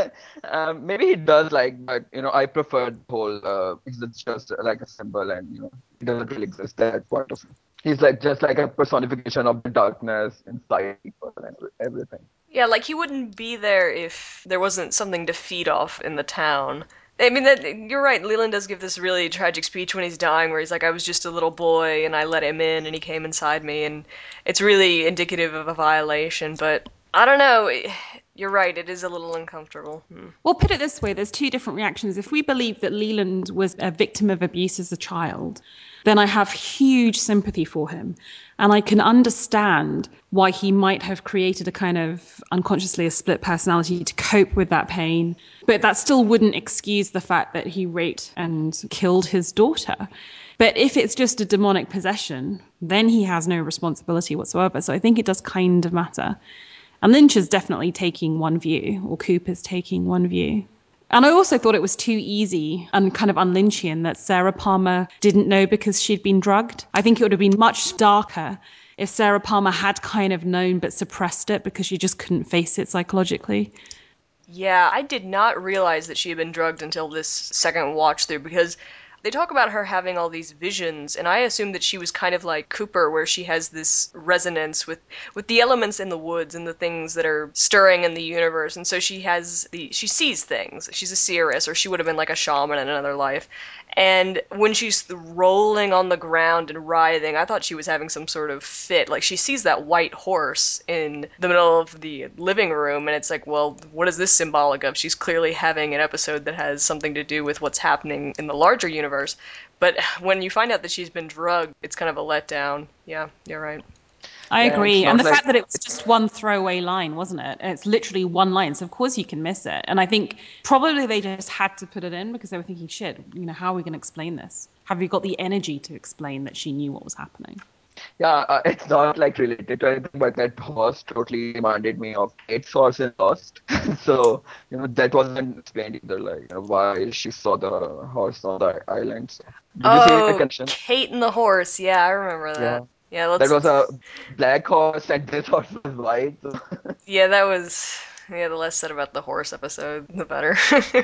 um, maybe he does, like, but you know, I prefer the whole. Uh, he's just uh, like a symbol, and you know, he doesn't really exist that point of view. He's like just like a personification of the darkness inside people and everything. Yeah, like he wouldn't be there if there wasn't something to feed off in the town. I mean, that you're right. Leland does give this really tragic speech when he's dying, where he's like, "I was just a little boy, and I let him in, and he came inside me," and it's really indicative of a violation. But I don't know. You're right. It is a little uncomfortable. Hmm. Well, put it this way: there's two different reactions. If we believe that Leland was a victim of abuse as a child, then I have huge sympathy for him. And I can understand why he might have created a kind of unconsciously a split personality to cope with that pain. But that still wouldn't excuse the fact that he raped and killed his daughter. But if it's just a demonic possession, then he has no responsibility whatsoever. So I think it does kind of matter. And Lynch is definitely taking one view, or Coop is taking one view. And I also thought it was too easy and kind of un-Lynchian that Sarah Palmer didn't know because she'd been drugged. I think it would have been much darker if Sarah Palmer had kind of known but suppressed it because she just couldn't face it psychologically. Yeah, I did not realize that she had been drugged until this second watch through, because they talk about her having all these visions, and I assumed that she was kind of like Cooper, where she has this resonance with, with the elements in the woods and the things that are stirring in the universe, and so she has the she sees things. She's a seeress, or she would have been like a shaman in another life. And when she's rolling on the ground and writhing, I thought she was having some sort of fit. Like, she sees that white horse in the middle of the living room, and it's like, well, what is this symbolic of? She's clearly having an episode that has something to do with what's happening in the larger universe. But when you find out that she's been drugged, it's kind of a letdown. Yeah, you're right. I Yeah, agree. And the like, fact that it was just one throwaway line, wasn't it? And it's literally one line. So, of course, you can miss it. And I think probably they just had to put it in because they were thinking, shit, you know, how are we going to explain this? Have we got the energy to explain that she knew what was happening? Yeah, uh, it's not like related to anything, but that horse totally reminded me of Kate's horse in Lost. So, you know, that wasn't explained either, like, you know, why she saw the horse on the island. So, did you see that Oh, connection? Kate and the horse. Yeah, I remember that. Yeah. Yeah, That let's. was a black horse and this horse was white. So. Yeah, that was. Yeah, the less said about the horse episode, the better.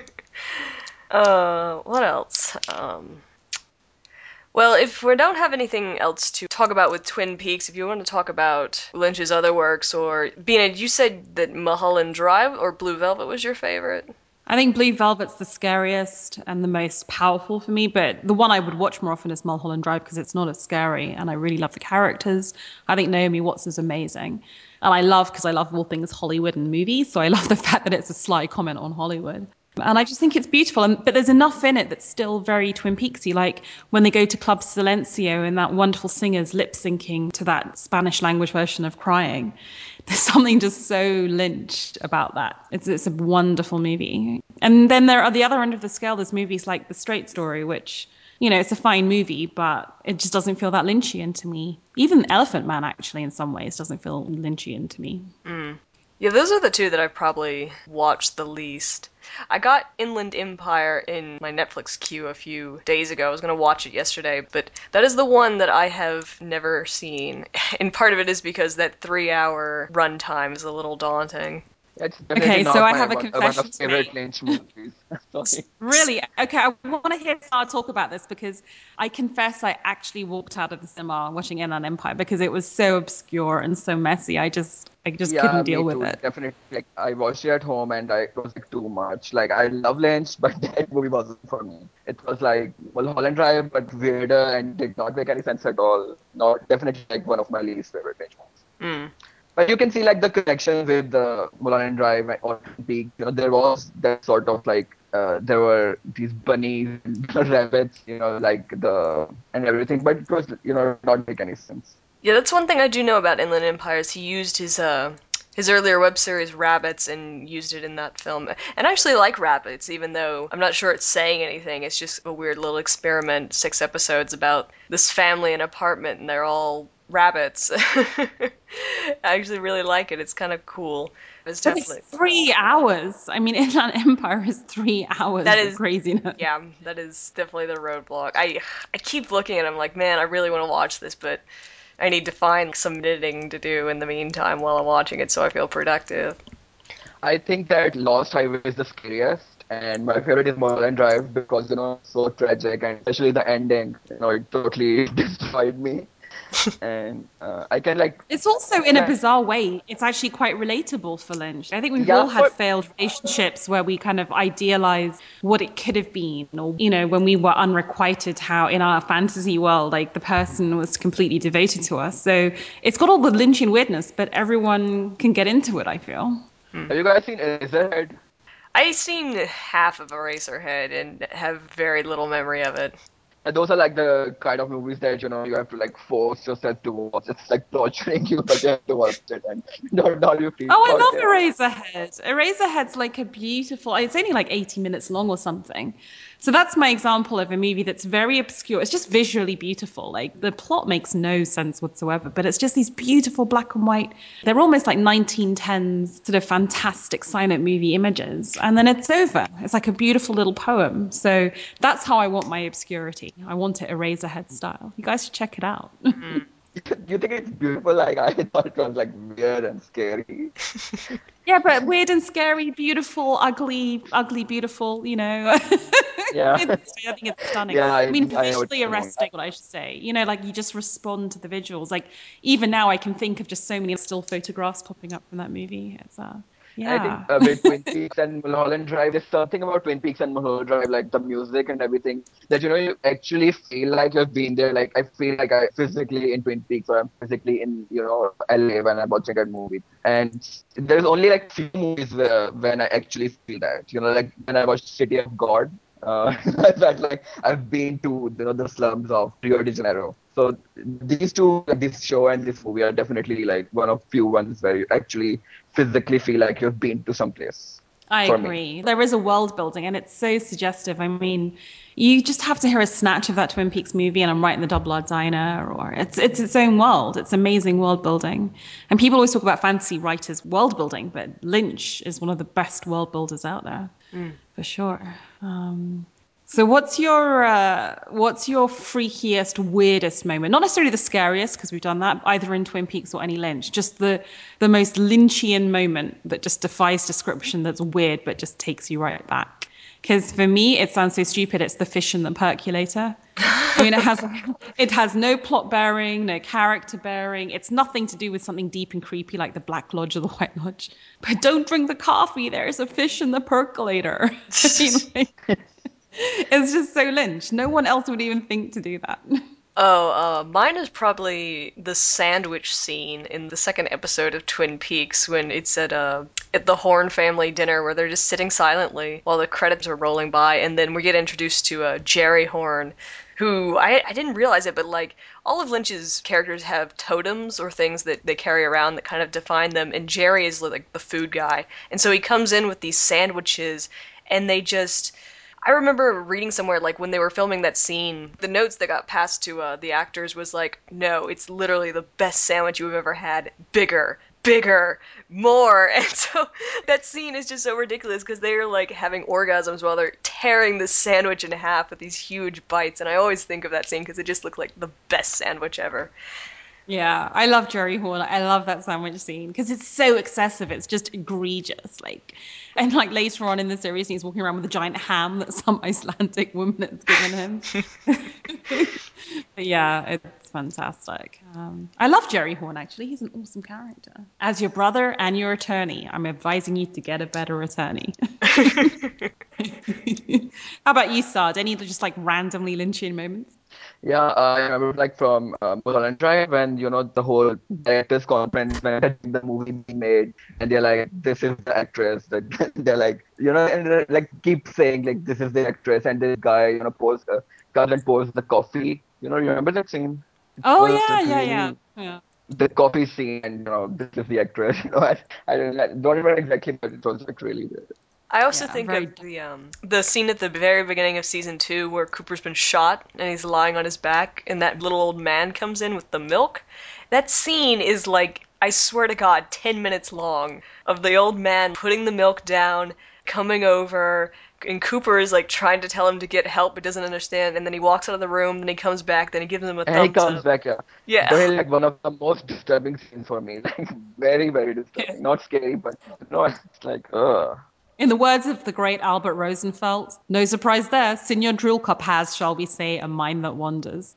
uh, what else? Um. Well, if we don't have anything else to talk about with Twin Peaks, if you want to talk about Lynch's other works, or Bina, you said that Mulholland Drive or Blue Velvet was your favorite? I think Blue Velvet's the scariest and the most powerful for me, but the one I would watch more often is Mulholland Drive because it's not as scary and I really love the characters. I think Naomi Watts is amazing. And I love, because I love all things Hollywood and movies, so I love the fact that it's a sly comment on Hollywood. And I just think it's beautiful. And, but there's enough in it that's still very Twin Peaksy, like when they go to Club Silencio and that wonderful singer's lip syncing to that Spanish language version of Crying. There's something just so Lynch about that. It's, it's a wonderful movie. And then there are the other end of the scale, there's movies like The Straight Story, which, you know, it's a fine movie, but it just doesn't feel that Lynchian to me. Even Elephant Man, actually, in some ways, doesn't feel Lynchian to me. Mm. Yeah, those are the two that I've probably watched the least. I got Inland Empire in my Netflix queue a few days ago. I was going to watch it yesterday, but that is the one that I have never seen. And part of it is because that three-hour runtime is a little daunting. It's definitely Okay, so not I my have a one, uh, one of confession to favorite make. Lynch movies. Sorry. Really? Okay, I want to hear Sarah talk about this because I confess I actually walked out of the cinema watching Inland Empire because it was so obscure and so messy. I just I just Yeah, couldn't me deal with too. it. Definitely. Like I watched it at home and I, it was like too much. Like I love Lynch, but that movie wasn't for me. It was like Mulholland Drive, but weirder and did not make any sense at all. Not definitely like one of my least favorite Lynch movies. Mm. But you can see like the connection with the Mulholland Drive or Twin Peaks. You know, there was that sort of like uh, there were these bunnies and rabbits, you know, like the and everything. But it was, you know, not make any sense. Yeah, that's one thing I do know about Inland Empire is he used his uh his earlier web series Rabbits and used it in that film. And I actually like Rabbits, even though I'm not sure it's saying anything. It's just a weird little experiment, six episodes about this family in an apartment and they're all rabbits. I actually really like it. It's kind of cool. It's But it's definitely three hours. I mean, Inland Empire is three that hours of is craziness. yeah, that is definitely the roadblock. I I keep looking at it, I'm like, man, I really want to watch this, but I need to find some knitting to do in the meantime while I'm watching it so I feel productive. I think that Lost Highway is the scariest, and my favorite is Mulholland Drive because you know it's so tragic, and especially the ending. You know, it totally destroyed me, and uh, I can like, It's also in a yeah, bizarre way, it's actually quite relatable for Lynch. I think we've yeah, all had for failed relationships where we kind of idealize what it could have been, or, you know, when we were unrequited, how in our fantasy world, like the person was completely devoted to us. So it's got all the Lynchian weirdness, but everyone can get into it, I feel. Hmm. have you guys seen Eraserhead? I seen half of Eraserhead and have very little memory of it. And those are like the kind of movies that you know you have to like force yourself to watch. It's like torturing you, but you have to watch it, and not not you feel Oh, I about love it. Eraserhead. Eraserhead's like a beautiful, it's only like eighty minutes long or something. So that's my example of a movie that's very obscure. It's just visually beautiful. Like the plot makes no sense whatsoever, but it's just these beautiful black and white. They're almost like nineteen tens sort of fantastic silent movie images. And then it's over. It's like a beautiful little poem. So that's how I want my obscurity. I want it Eraserhead style. You guys should check it out. Hmm. You think it's beautiful? Like I thought it was like weird and scary. Yeah, but weird and scary, beautiful, ugly, ugly, beautiful, you know. Yeah, It's, I think it's stunning. yeah, I I mean, I know what visually you mean. arresting, what I should say. You know, like you just respond to the visuals. Like even now, I can think of just so many still photographs popping up from that movie. It's uh, And I think yeah. uh, with Twin Peaks and Mulholland Drive, there's something about Twin Peaks and Mulholland Drive, like the music and everything, that you know you actually feel like you've been there. Like I feel like I physically in Twin Peaks or I'm physically in you know L A when I'm watching that movie. And there's only like few movies where when I actually feel that. You know, like when I watched City of God. Uh, I felt like I've been to you know the slums of Rio de Janeiro. So these two, like this show and this movie, are definitely like one of few ones where you actually physically feel like you've been to some place I for me. agree. There is a world building, and it's so suggestive. I mean, you just have to hear a snatch of that Twin Peaks movie, and I'm right in the Double R Diner, or it's it's its own world. It's amazing world building, and people always talk about fantasy writers' world building, but Lynch is one of the best world builders out there, Hmm. for sure. Um, so what's your uh, what's your freakiest, weirdest moment? Not necessarily the scariest, because we've done that, either in Twin Peaks or any Lynch. Just the the most Lynchian moment that just defies description. That's weird, but just takes you right back. Because for me, it sounds so stupid. It's the fish in the percolator. I mean, it has it has no plot bearing, no character bearing. It's nothing to do with something deep and creepy like the Black Lodge or the White Lodge. But don't drink the coffee. There's a fish in the percolator. I mean, like, it's just so Lynch. No one else would even think to do that. Oh, uh, mine is probably the sandwich scene in the second episode of Twin Peaks when it's at uh at the Horn family dinner where they're just sitting silently while the credits are rolling by, and then we get introduced to uh, Jerry Horn, who I I didn't realize it, but like all of Lynch's characters have totems or things that they carry around that kind of define them, and Jerry is like the food guy, and so he comes in with these sandwiches, and they just I remember reading somewhere like when they were filming that scene, the notes that got passed to uh, the actors was like, "No, it's literally the best sandwich you've ever had. Bigger, bigger, more." And so that scene is just so ridiculous because they're like having orgasms while they're tearing the sandwich in half with these huge bites. And I always think of that scene because it just looked like the best sandwich ever. Yeah, I love Jerry Horner. I love that sandwich scene because it's so excessive. It's just egregious. Like, and like later on in the series, he's walking around with a giant ham that some Icelandic woman has given him. But yeah, it's fantastic. Um, I love Jerry Horn, actually. He's an awesome character. As your brother and your attorney, I'm advising you to get a better attorney. How about you, Sard? Any just like randomly Lynchian moments? Yeah, uh, I remember like from uh, Mulholland Drive when you know the whole directors conference when the movie being made and they're like, this is the actress. That they're like, you know, and they like keep saying like this is the actress, and this guy, you know, pours uh, comes and pours the coffee. You know, you remember that scene? It Oh, was yeah, yeah, yeah. really Yeah. the coffee scene, and you know, this is the actress. You know, I, I don't, I don't remember exactly, but it was like really good. I also Yeah, think of very. the um the scene at the very beginning of season two where Cooper's been shot and he's lying on his back and that little old man comes in with the milk. That scene is like, I swear to God, ten minutes long of the old man putting the milk down, coming over, and Cooper is like trying to tell him to get help but doesn't understand, and then he walks out of the room, then he comes back, then he gives him a And he thumbs comes up. back, yeah. Yeah. Very like one of the most disturbing scenes for me. Like very, very disturbing. Not scary, but you know, it's like, ugh. In the words of the great Albert Rosenfeld, no surprise there, Signor Drillcup has, shall we say, a mind that wanders.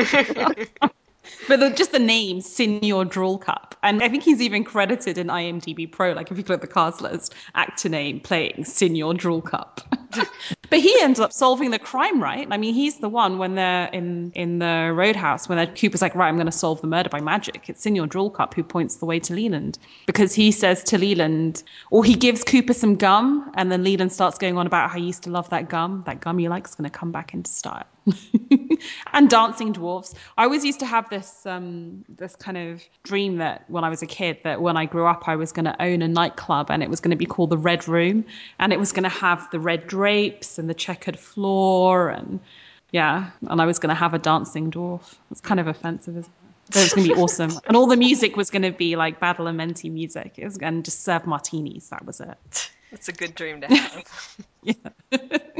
But the, just the name, Signor Drool Cup. And I think he's even credited in IMDb Pro, like if you look at the cast list, actor name playing Signor Drool Cup. But he ends up solving the crime, right? I mean, he's the one when they're in, in the roadhouse, when Cooper's like, right, I'm going to solve the murder by magic. It's Signor Drool Cup who points the way to Leland. Because he says to Leland, or he gives Cooper some gum, and then Leland starts going on about how he used to love that gum. That gum you like is going to come back into style. And dancing dwarfs. I always used to have this um, this kind of dream that when I was a kid, that when I grew up, I was going to own a nightclub, and it was going to be called the Red Room, and it was going to have the red drapes and the checkered floor, and yeah, and I was going to have a dancing dwarf. It's kind of offensive, isn't it? But it was going to be awesome, and all the music was going to be like Badalamenti music. It was going to just serve martinis. That was it. That's a good dream to have. Yeah.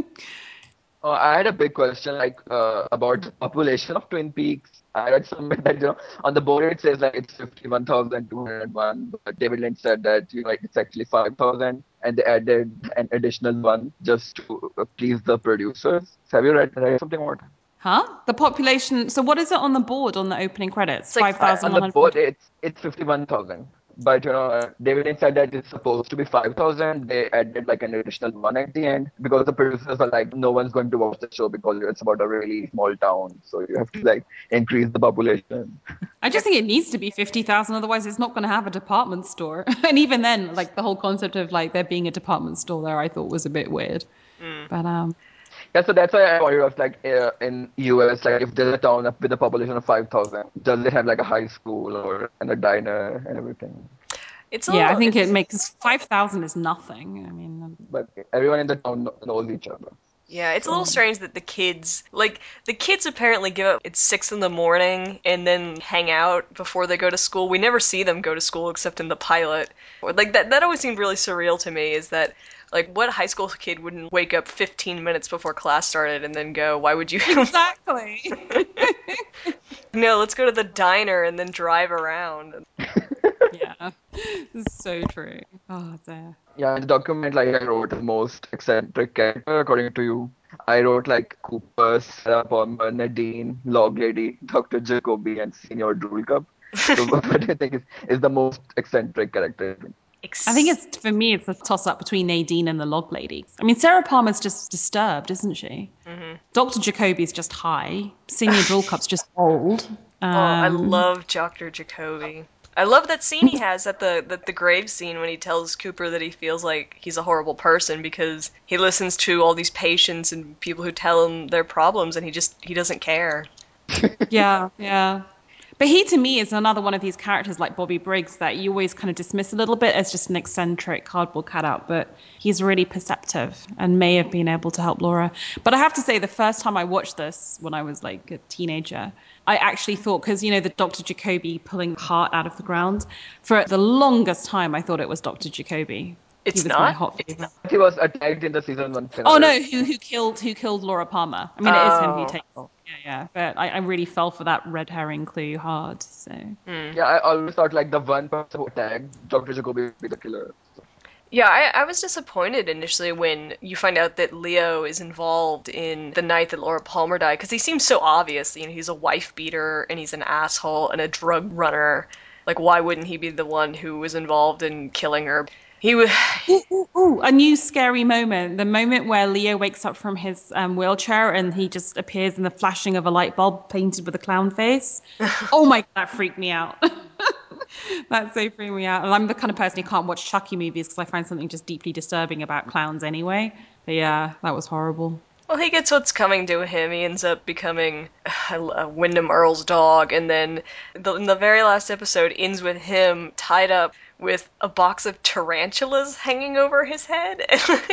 Uh, I had a big question like uh, about the population of Twin Peaks. I read somewhere that you know on the board it says like it's fifty-one thousand two hundred one, but David Lynch said that you know like, it's actually five thousand, and they added an additional one just to uh, please the producers. So have you read, read something about it? Huh? The population. So what is it on the board on the opening credits? It's like I, on the five thousand one hundred. board it's it's fifty-one thousand, but you know uh, David Lynch said that it's supposed to be five thousand. They added like an additional one at the end because the producers were like, no one's going to watch the show because it's about a really small town, so you have to like increase the population. I just think it needs to be fifty thousand, otherwise it's not going to have a department store. And even then, like the whole concept of like there being a department store there, I thought was a bit weird. Mm. But um, Yeah, so that's why I wondered if like uh, in U S, like if there's a town up with a population of five thousand, does it have like a high school or and a diner and everything? It's a yeah, I little, think it it's makes five thousand is nothing. I mean, um, But everyone in the town kno- knows each other. Yeah, it's a little So strange that the kids, like, the kids apparently get up at six in the morning and then hang out before they go to school. We never see them go to school except in the pilot. Or, like, that, that always seemed really surreal to me, is that, like, what high school kid wouldn't wake up fifteen minutes before class started and then go, why would you? exactly. No, let's go to the diner and then drive around. Yeah, this is so true. Oh, dear. yeah, in the document, like I wrote the most eccentric character according to you. I wrote like Cooper, Sarah Palmer, Nadine, Log Lady, Doctor Jacoby, and Senior Drool Cup. So what do you think is, is the most eccentric character? I think Ex- it's for me, it's a toss up between Nadine and the Log Lady. I mean, Sarah Palmer's just disturbed, isn't she? hmm Doctor Jacoby's just high. Senior Drool Cup's just old. Oh, I Um, love Doctor Jacoby. I love that scene he has at the, the the grave scene when he tells Cooper that he feels like he's a horrible person because he listens to all these patients and people who tell him their problems and he just he doesn't care. yeah, yeah. But he, to me, is another one of these characters like Bobby Briggs that you always kind of dismiss a little bit as just an eccentric cardboard cutout, but he's really perceptive and may have been able to help Laura. But I have to say, the first time I watched this when I was like a teenager, I actually thought, because, you know, the Doctor Jacoby pulling the heart out of the ground, for the longest time, I thought it was Doctor Jacoby. He It's was my not? hot favorite. He was attacked in the season one Oh finale. no, who who killed who killed Laura Palmer? I mean, it is him who Oh. takes. Yeah, yeah. But I, I really fell for that red herring clue hard. So Hmm. Yeah, I always thought like the one person who attacked Doctor Jacoby would be the killer. So, Yeah, I, I was disappointed initially when you find out that Leo is involved in the night that Laura Palmer died, because he seems so obvious. You know, he's a wife beater and he's an asshole and a drug runner. Like, why wouldn't he be the one who was involved in killing her? He was. ooh, ooh, ooh, a new scary moment. The moment where Leo wakes up from his um, wheelchair and he just appears in the flashing of a light bulb painted with a clown face. Oh my God, that freaked me out. That so freaked me out. And I'm the kind of person who can't watch Chucky movies because I find something just deeply disturbing about clowns anyway. But yeah, that was horrible. Well, he gets what's coming to him. He ends up becoming uh, Wyndham Earl's dog, and then the, in the very last episode ends with him tied up with a box of tarantulas hanging over his head.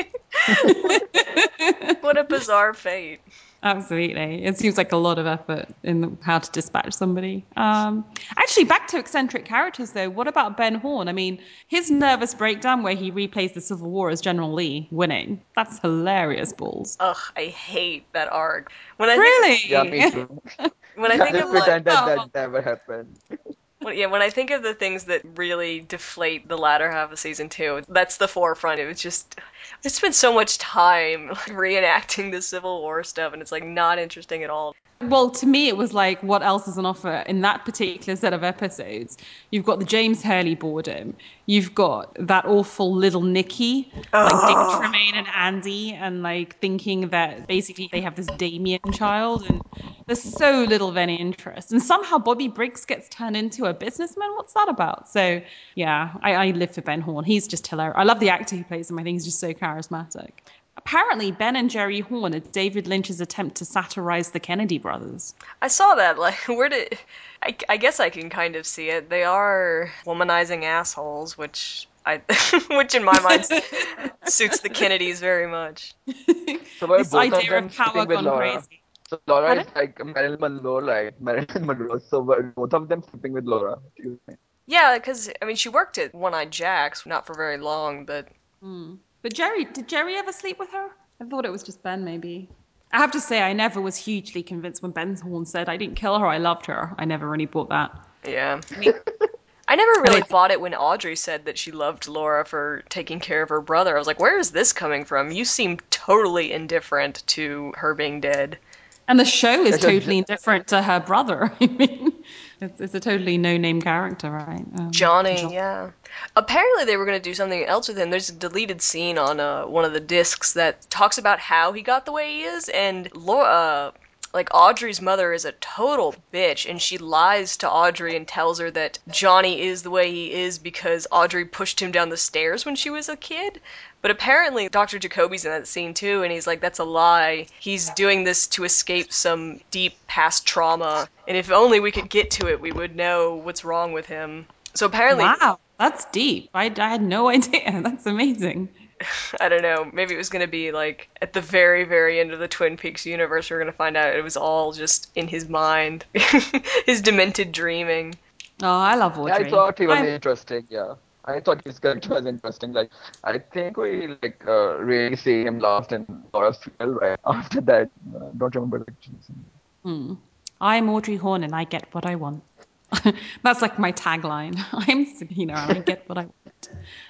What a bizarre fate. Absolutely. It seems like a lot of effort in how to dispatch somebody. Um, actually, back to eccentric characters, though. What about Ben Horn? I mean, his nervous breakdown where he replays the Civil War as General Lee winning. That's hilarious balls. Ugh, I hate that arc. When I think of yeah, me Really? too. when I Yeah, think just of like pretend that Oh. that never happened. Well, yeah, when I think of the things that really deflate the latter half of season two, that's the forefront. It was just, I spent so much time like, reenacting the Civil War stuff, and it's like not interesting at all. Well, to me, it was like, what else is on offer in that particular set of episodes? You've got the James Hurley boredom. You've got that awful little Nicky, like Dick Oh, Tremaine and Andy, and like thinking that basically they have this Damien child, and there's so little of any interest. And somehow Bobby Briggs gets turned into a businessman. What's that about? So yeah, I, I live for Ben Horn. He's just hilarious. I love the actor who plays him. I think he's just so charismatic. Apparently, Ben and Jerry Horn are David Lynch's attempt to satirize the Kennedy brothers. I saw that. Like, where did? I, I guess I can kind of see it. They are womanizing assholes, which I, which in my mind suits the Kennedys very much. So were This both of idea of them power sleeping with gone Laura? crazy. So Laura is Pardon? like Marilyn Monroe, right? Marilyn Monroe. So were both of them sleeping with Laura? Do you think? Yeah, because I mean, she worked at One Eyed Jack's, not for very long, but Hmm. But Jerry, did Jerry ever sleep with her? I thought it was just Ben, maybe. I have to say, I never was hugely convinced when Ben Horn said, I didn't kill her, I loved her. I never really bought that. yeah. I mean, I never I really don't. bought it when Audrey said that she loved Laura for taking care of her brother. I was like, where is this coming from? You seem totally indifferent to her being dead. And the show Yeah, is she was ju- totally indifferent to her brother. I mean, it's, it's a totally no-name character, right? Um, Johnny, John. yeah. Apparently they were going to do something else with him. There's a deleted scene on uh, one of the discs that talks about how he got the way he is, and Laura, uh, like Audrey's mother is a total bitch, and she lies to Audrey and tells her that Johnny is the way he is because Audrey pushed him down the stairs when she was a kid. But apparently Doctor Jacoby's in that scene too, and he's like, that's a lie. He's doing this to escape some deep past trauma, and if only we could get to it, we would know what's wrong with him. So apparently, Wow, that's deep. I, I had no idea. That's amazing. I don't know, maybe it was going to be like at the very, very end of the Twin Peaks universe, we're going to find out it was all just in his mind. His demented dreaming. Oh, I love yeah, I Audrey. thought he was I'm interesting. Yeah, I thought his character was interesting. Like, I think we like uh, really see him last in Laura's funeral, right? After that, uh, don't remember the actual scene. hmm. I'm Audrey Horn and I get what I want. That's like my tagline. I'm Sabina and I get what I want.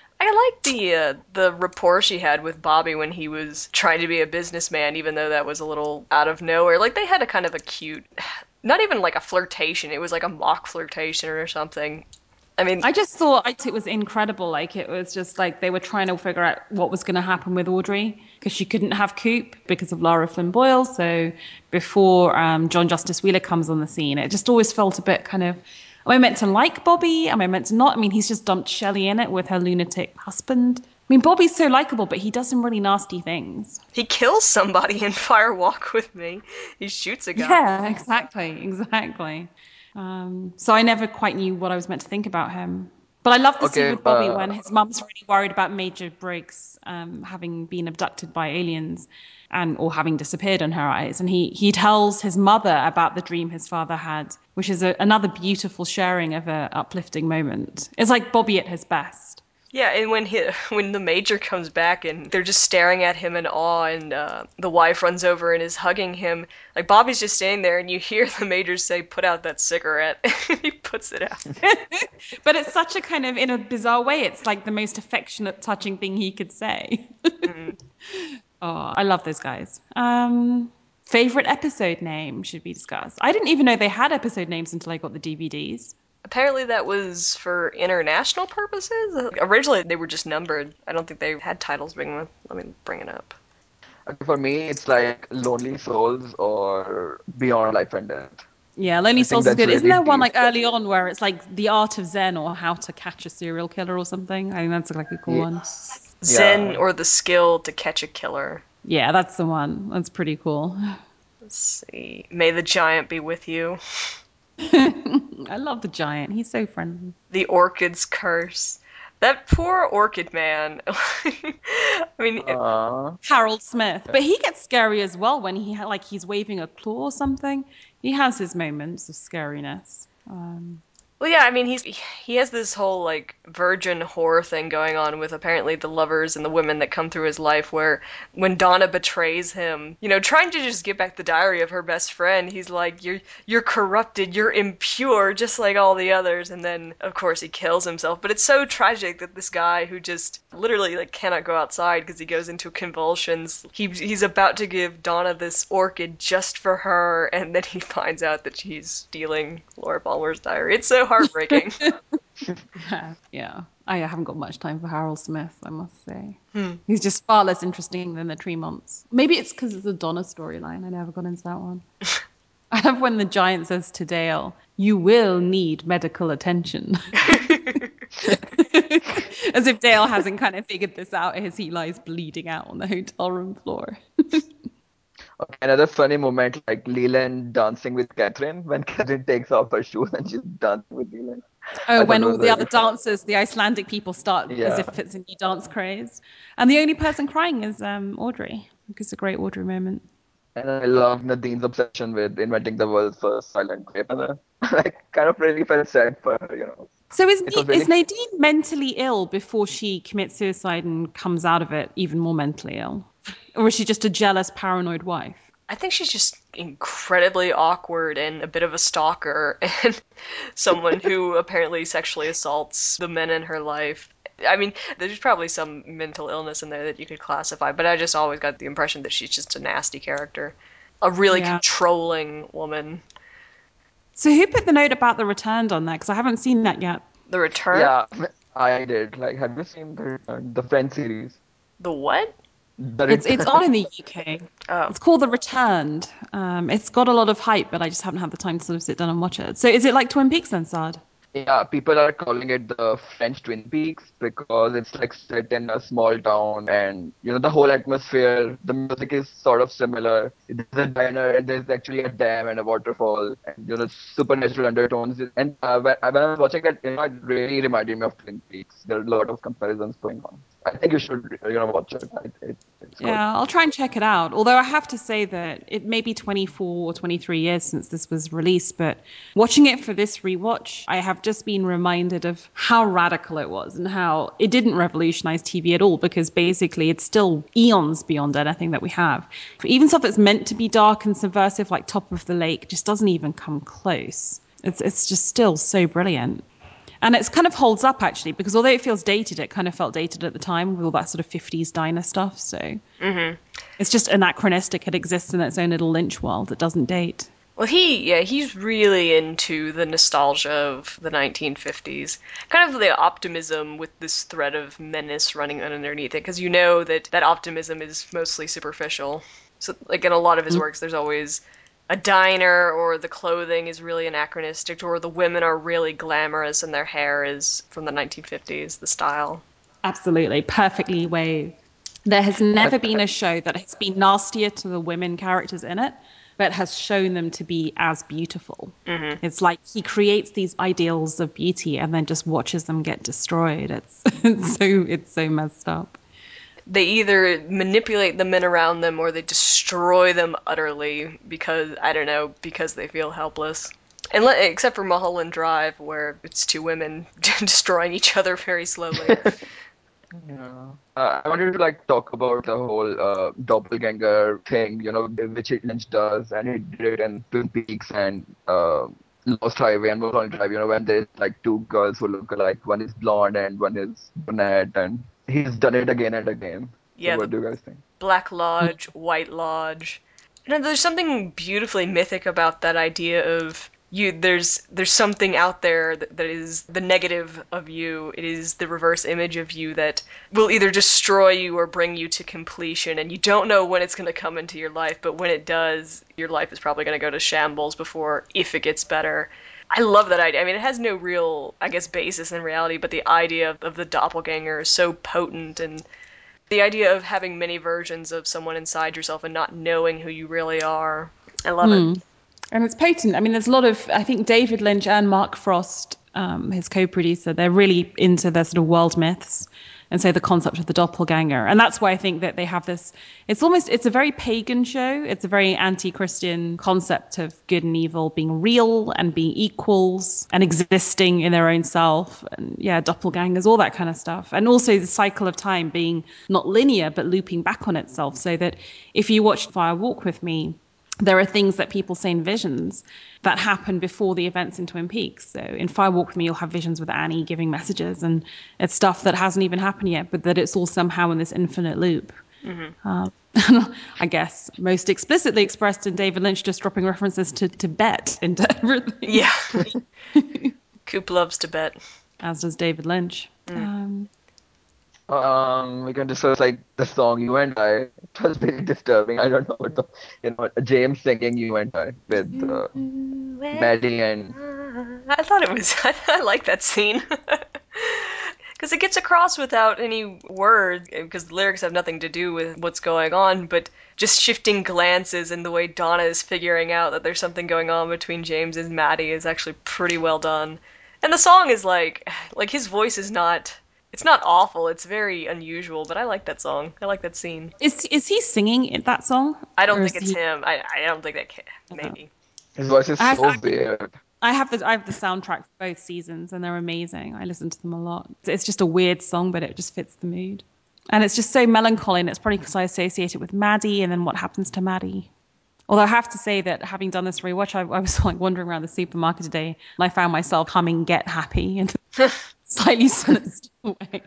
I like the uh, the rapport she had with Bobby when he was trying to be a businessman, even though that was a little out of nowhere. Like they had a kind of a cute, not even like a flirtation. It was like a mock flirtation or something. I mean, I just thought it was incredible. Like it was just like they were trying to figure out what was going to happen with Audrey because she couldn't have Coop because of Lara Flynn Boyle. So before um, John Justice Wheeler comes on the scene, it just always felt a bit kind of. Am I meant to like Bobby? Am I meant to not? I mean, he's just dumped Shelley in it with her lunatic husband. I mean, Bobby's so likable, but he does some really nasty things. he kills somebody in Fire Walk with Me. He shoots a guy. Yeah, exactly, exactly. Um, so I never quite knew what I was meant to think about him. But I love the scene Okay, with Bobby uh, when his mum's really worried about Major Briggs um, having been abducted by aliens and or having disappeared in her eyes, and he he tells his mother about the dream his father had, which is a, another beautiful sharing of a uplifting moment. It's like Bobby at his best. Yeah, and when he, when the major comes back and they're just staring at him in awe, and uh, the wife runs over and is hugging him, like Bobby's just standing there, and you hear the major say, "Put out that cigarette," and he puts it out. But it's such a kind of, in a bizarre way, it's like the most affectionate, touching thing he could say. Mm. Oh, I love those guys. Um, favorite episode name should be discussed. I didn't even know they had episode names until I got the D V Ds. Apparently, that was for international purposes. Originally, they were just numbered. I don't think they had titles. Bring Let me bring it up. Okay, for me, it's like Lonely Souls or Beyond Life and Death. Yeah, Lonely I think Souls is that's good. Isn't really there one deep. like early on where it's like The Art of Zen or How to Catch a Serial Killer or something? I think that's like a cool one. Yes. Zen Yeah. or the skill to catch a killer. Yeah, that's the one. That's pretty cool. Let's see. May the giant be with you. I love the giant. He's so friendly. The orchid's curse. That poor orchid man. I mean, it- Uh, Harold Smith, but he gets scary as well when he ha- like he's waving a claw or something. He has his moments of scariness. Um, well, yeah, I mean, he's he has this whole like virgin whore thing going on with apparently the lovers and the women that come through his life. Where when Donna betrays him, you know, trying to just get back the diary of her best friend, he's like, "You're you're corrupted, you're impure, just like all the others." And then, of course, he kills himself. But it's so tragic that this guy who just literally like cannot go outside because he goes into convulsions. He he's about to give Donna this orchid just for her, and then he finds out that she's stealing Laura Palmer's diary. It's so heartbreaking. yeah, yeah. I haven't got much time for Harold Smith, I must say. Hmm. He's just far less interesting than the Tremonts. Maybe it's because it's a Donna storyline. I never got into that one. I love when the giant says to Dale, "You will need medical attention." As if Dale hasn't kind of figured this out as he lies bleeding out on the hotel room floor. okay, another funny moment like Leland dancing with Catherine when Catherine takes off her shoes and she's dancing with Leland. Oh, I thought when it all was the other very funny. dancers, the Icelandic people start as Yeah. if it's a new dance craze. And the only person crying is um, Audrey. I think it's a great Audrey moment. And I love Nadine's obsession with inventing the world's first silent grape. And I like kind of really felt sad for her, you know. So is, It was is really Nadine mentally ill before she commits suicide and comes out of it even more mentally ill? Or is she just a jealous, paranoid wife? I think she's just incredibly awkward and a bit of a stalker and someone who apparently sexually assaults the men in her life. I mean, there's probably some mental illness in there that you could classify, but I just always got the impression that she's just a nasty character. A really Yeah. controlling woman. So who put the note about the returned on there? Because I haven't seen that yet. The Return? yeah, I did. Like, have you seen the Return, the Friends series? The what? The It's it's Return. on in the U K. Oh. It's called The Returned. Um, it's got a lot of hype, but I just haven't had the time to sort of sit down and watch it. So is it like Twin Peaks then, Sad? Yeah, people are calling it the French Twin Peaks because it's like set in a small town and you know the whole atmosphere, the music is sort of similar. There's a diner and there's actually a dam and a waterfall and you know supernatural undertones. And uh, when, when I was watching it, you know, it really reminded me of Twin Peaks. There are a lot of comparisons going on. I think you should you know watch it. It, it it's good. Yeah, I'll try and check it out. Although I have to say that it may be twenty-four or twenty-three years since this was released, but watching it for this rewatch, I have just been reminded of how radical it was and how it didn't revolutionize T V at all because basically it's still eons beyond anything that we have. Even stuff that's meant to be dark and subversive, like Top of the Lake, just doesn't even come close. It's it's just still so brilliant. And it's kind of holds up actually, because although it feels dated, it kind of felt dated at the time with all that sort of fifties diner stuff. So Mm-hmm. it's just anachronistic. It exists in its own little Lynch world. It doesn't date. Well, he, yeah, he's really into the nostalgia of the nineteen fifties. Kind of the optimism with this thread of menace running underneath it, because you know that that optimism is mostly superficial. So, like in a lot of his works, there's always a diner, or the clothing is really anachronistic, or the women are really glamorous and their hair is from the nineteen fifties, the style. Absolutely. Perfectly waved. There has never been a show that has been nastier to the women characters in it, but has shown them to be as beautiful. Mm-hmm. It's like he creates these ideals of beauty and then just watches them get destroyed. It's, it's so it's so messed up. They either manipulate the men around them or they destroy them utterly because, I don't know, because they feel helpless. And le- except for Mulholland Drive, where it's two women destroying each other very slowly. Yeah. Uh, I wanted to like talk about the whole uh, doppelganger thing, you know, which Lynch does, and he did it in Twin Peaks and uh, Lost Highway and Mulholland Drive. You know, when there's like two girls who look alike, one is blonde and one is brunette, and he's done it again and again. So, Yeah, what the do you guys think? Black Lodge, White Lodge. You know, there's something beautifully mythic about that idea of you. There's there's something out there that, that is the negative of you. It is the reverse image of you that will either destroy you or bring you to completion, and you don't know when it's going to come into your life. But when it does, your life is probably going to go to shambles before, if it gets better. I love that idea. I mean, it has no real, I guess, basis in reality, but the idea of, of the doppelganger is so potent, and the idea of having many versions of someone inside yourself and not knowing who you really are. I love it. And it's potent. I mean, there's a lot of, I think David Lynch and Mark Frost, um, his co-producer, they're really into their sort of world myths. And so the concept of the doppelganger. And that's why I think that they have this, it's almost, it's a very pagan show. It's a very anti-Christian concept of good and evil being real and being equals and existing in their own self. And yeah, doppelgangers, all that kind of stuff. And also the cycle of time being not linear, but looping back on itself. So that if you watch Fire Walk with Me, there are things that people say in visions that happen before the events in Twin Peaks. So in Fire Walk with Me, you'll have visions with Annie giving messages, and it's stuff that hasn't even happened yet, but that it's all somehow in this infinite loop. Mm-hmm. Um, I guess most explicitly expressed in David Lynch just dropping references to Tibet into everything. Yeah. Coop loves Tibet. As does David Lynch. Mm. Um, Um, we can discuss like the song "You and I." It was very disturbing. I don't know what the, you know, James singing "You and I" with uh, Maddie and I thought it was. I like that scene. Because it gets across without any words, because the lyrics have nothing to do with what's going on, but just shifting glances and the way Donna is figuring out that there's something going on between James and Maddie is actually pretty well done. And the song is like, like his voice is not, it's not awful, it's very unusual, but I like that song. I like that scene. is is he singing in that song? I don't Or think is it's he? him. I, I don't think that can, Uh, maybe. his voice is I have, so weird. I have the I have the soundtrack for both seasons, and they're amazing. I listen to them a lot. It's just a weird song, but it just fits the mood. And it's just so melancholy, and it's probably because I associate it with Maddie and then what happens to Maddie. Although I have to say that having done this rewatch, I, I was like wandering around the supermarket today, and I found myself humming "Get Happy" in a slightly sinister way.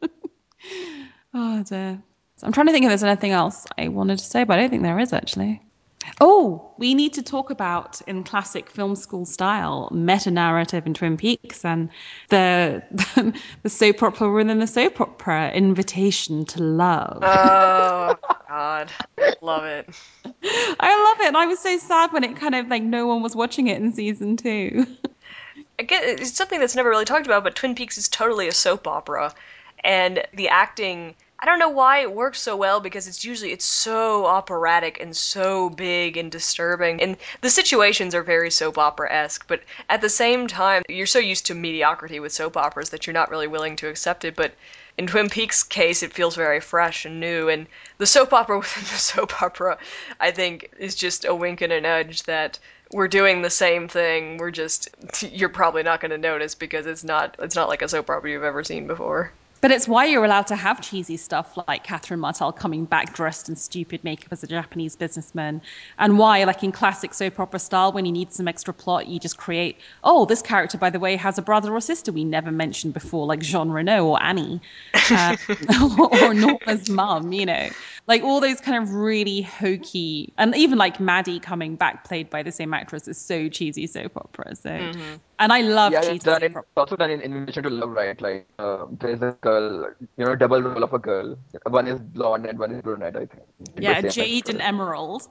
Oh dear. So I'm trying to think if there's anything else I wanted to say, but I don't think there is actually. Oh, we need to talk about, in classic film school style, meta-narrative in Twin Peaks and the the, the soap opera within the soap opera, Invitation to Love. Oh, God. Love it. I love it. And I was so sad when it kind of like no one was watching it in season two. I get, it's something that's never really talked about, but Twin Peaks is totally a soap opera. And the acting, I don't know why it works so well because it's usually it's so operatic and so big and disturbing. And the situations are very soap opera-esque, but at the same time, you're so used to mediocrity with soap operas that you're not really willing to accept it. But in Twin Peaks' case, it feels very fresh and new, and the soap opera within the soap opera, I think, is just a wink and a nudge that we're doing the same thing. We're just you're probably not going to notice because it's not it's not like a soap opera you've ever seen before. But it's why you're allowed to have cheesy stuff like Catherine Martell coming back dressed in stupid makeup as a Japanese businessman. And why, like in classic soap opera style, when you need some extra plot, you just create, oh, this character, by the way, has a brother or sister we never mentioned before, like Jean Reno or Annie, uh, or Norma's mum, you know. Like all those kind of really hokey, and even like Maddie coming back, played by the same actress, is so cheesy soap opera. So, Mm-hmm. and I love Yeah, it's cheesy done soap in opera. also done in Invitation to Love, right? Like uh, there's a girl, you know, double role of a girl. One is blonde and one is brunette, I think. Played by Yeah, same Jade and actress. Emerald.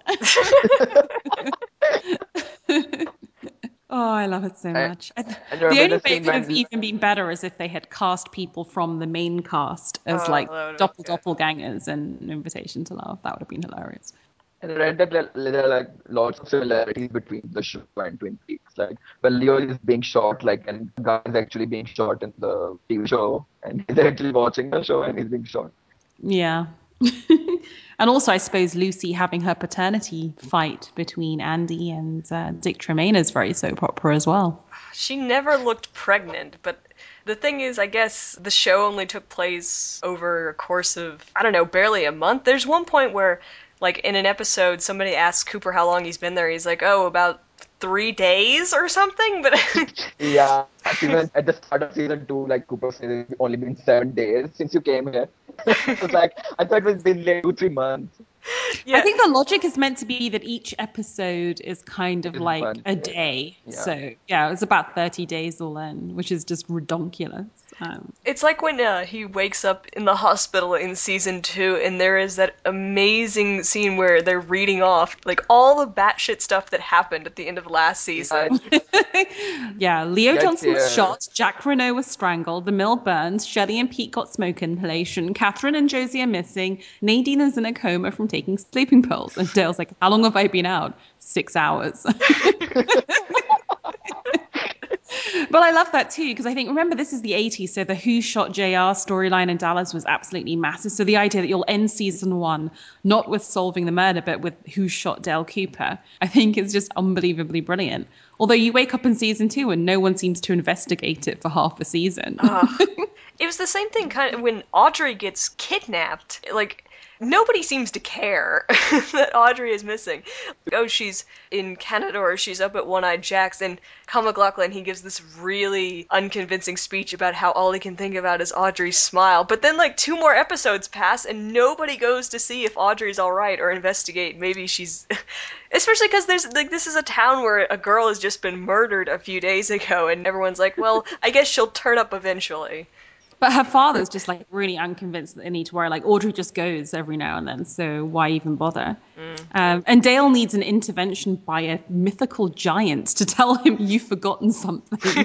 Oh, I love it so And, much. I th- and the remember only the way it scene could have when even been better is if they had cast people from the main cast as Oh, like that would have doppel been good. doppelgangers and Invitation to Love. That would have been hilarious. and I read that there there are like lots of similarities between the show and Twin Peaks. Like when Leo is being shot, like and the guy is actually being shot in the T V show, and he's actually watching the show and he's being shot. Yeah. And also, I suppose Lucy having her paternity fight between Andy and uh, Dick Tremaine is very soap opera as well. She never looked pregnant, but the thing is, I guess the show only took place over a course of, I don't know, barely a month. There's one point where, like, in an episode, somebody asks Cooper how long he's been there. He's like, oh, about three days or something, but Yeah, even at the start of season two, like Cooper said, it's only been seven days since you came here. I was like, I thought it was been like two, three months. yeah. I think the logic is meant to be that each episode is kind of It's like one a day. day. Yeah. So, yeah, it's about thirty days all in, which is just redonkulous. Um, It's like when uh, he wakes up in the hospital in season two, and there is that amazing scene where they're reading off like all the batshit stuff that happened at the end of last season. yeah, Leo Gets Johnson was here. shot, Jack Renault was strangled, the mill burned, Shelley and Pete got smoke inhalation, Catherine and Josie are missing, Nadine is in a coma from taking sleeping pills. And Dale's like, how long have I been out? Six hours. But I love that too, because I think, remember, this is the eighties, so the Who Shot J R storyline in Dallas was absolutely massive. So the idea that you'll end season one not with solving the murder, but with who shot Dale Cooper, I think is just unbelievably brilliant. Although you wake up in season two and no one seems to investigate it for half a season. Ugh. It was the same thing kind of when Audrey gets kidnapped. Like, nobody seems to care that Audrey is missing. Oh, she's in Canada or she's up at One-Eyed Jack's, and Kyle MacLachlan, he gives this really unconvincing speech about how all he can think about is Audrey's smile. But then, like, two more episodes pass and nobody goes to see if Audrey's alright or investigate. Maybe she's... Especially because there's, like, this is a town where a girl has just been murdered a few days ago, and everyone's like, well, I guess she'll turn up eventually. But her father's just like really unconvinced that they need to worry. Like Audrey just goes every now and then, so why even bother? Mm. Um, and Dale needs an intervention by a mythical giant to tell him you've forgotten something.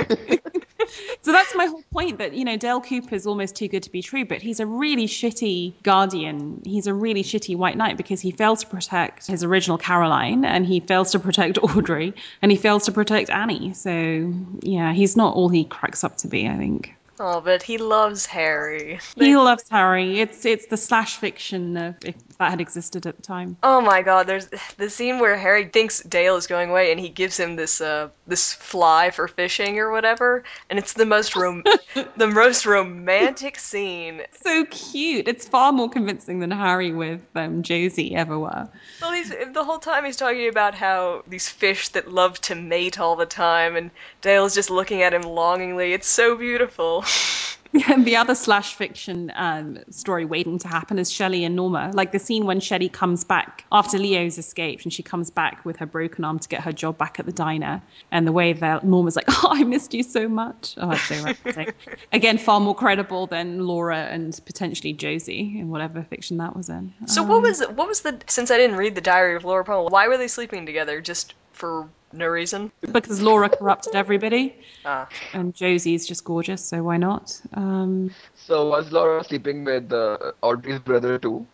So that's my whole point, that, you know, Dale Cooper's almost too good to be true, but he's a really shitty guardian. He's a really shitty white knight because he fails to protect his original Caroline, and he fails to protect Audrey, and he fails to protect Annie. So, yeah, he's not all he cracks up to be, I think. Oh, but he loves Harry. He loves Harry. It's it's the slash fiction of if that had existed at the time. Oh my god, there's the scene where Harry thinks Dale is going away and he gives him this uh this fly for fishing or whatever, and it's the most rom- the most romantic scene. So cute. It's far more convincing than Harry with um, Josie ever were. Well, he's the whole time he's talking about how these fish that love to mate all the time, and Dale's just looking at him longingly. It's so beautiful. And the other slash fiction um, story waiting to happen is Shelley and Norma. Like the scene when Shelley comes back after Leo's escaped, and she comes back with her broken arm to get her job back at the diner. And the way that Norma's like, oh, I missed you so much. Oh, that's so romantic. Again, far more credible than Laura and potentially Josie in whatever fiction that was in. So um, what was what was the since I didn't read the Diary of Laura Palmer, why were they sleeping together? Just for no reason? Because Laura corrupted everybody. Ah. And Josie's just gorgeous, so why not? Um, So was Laura sleeping with uh, Audrey's brother too?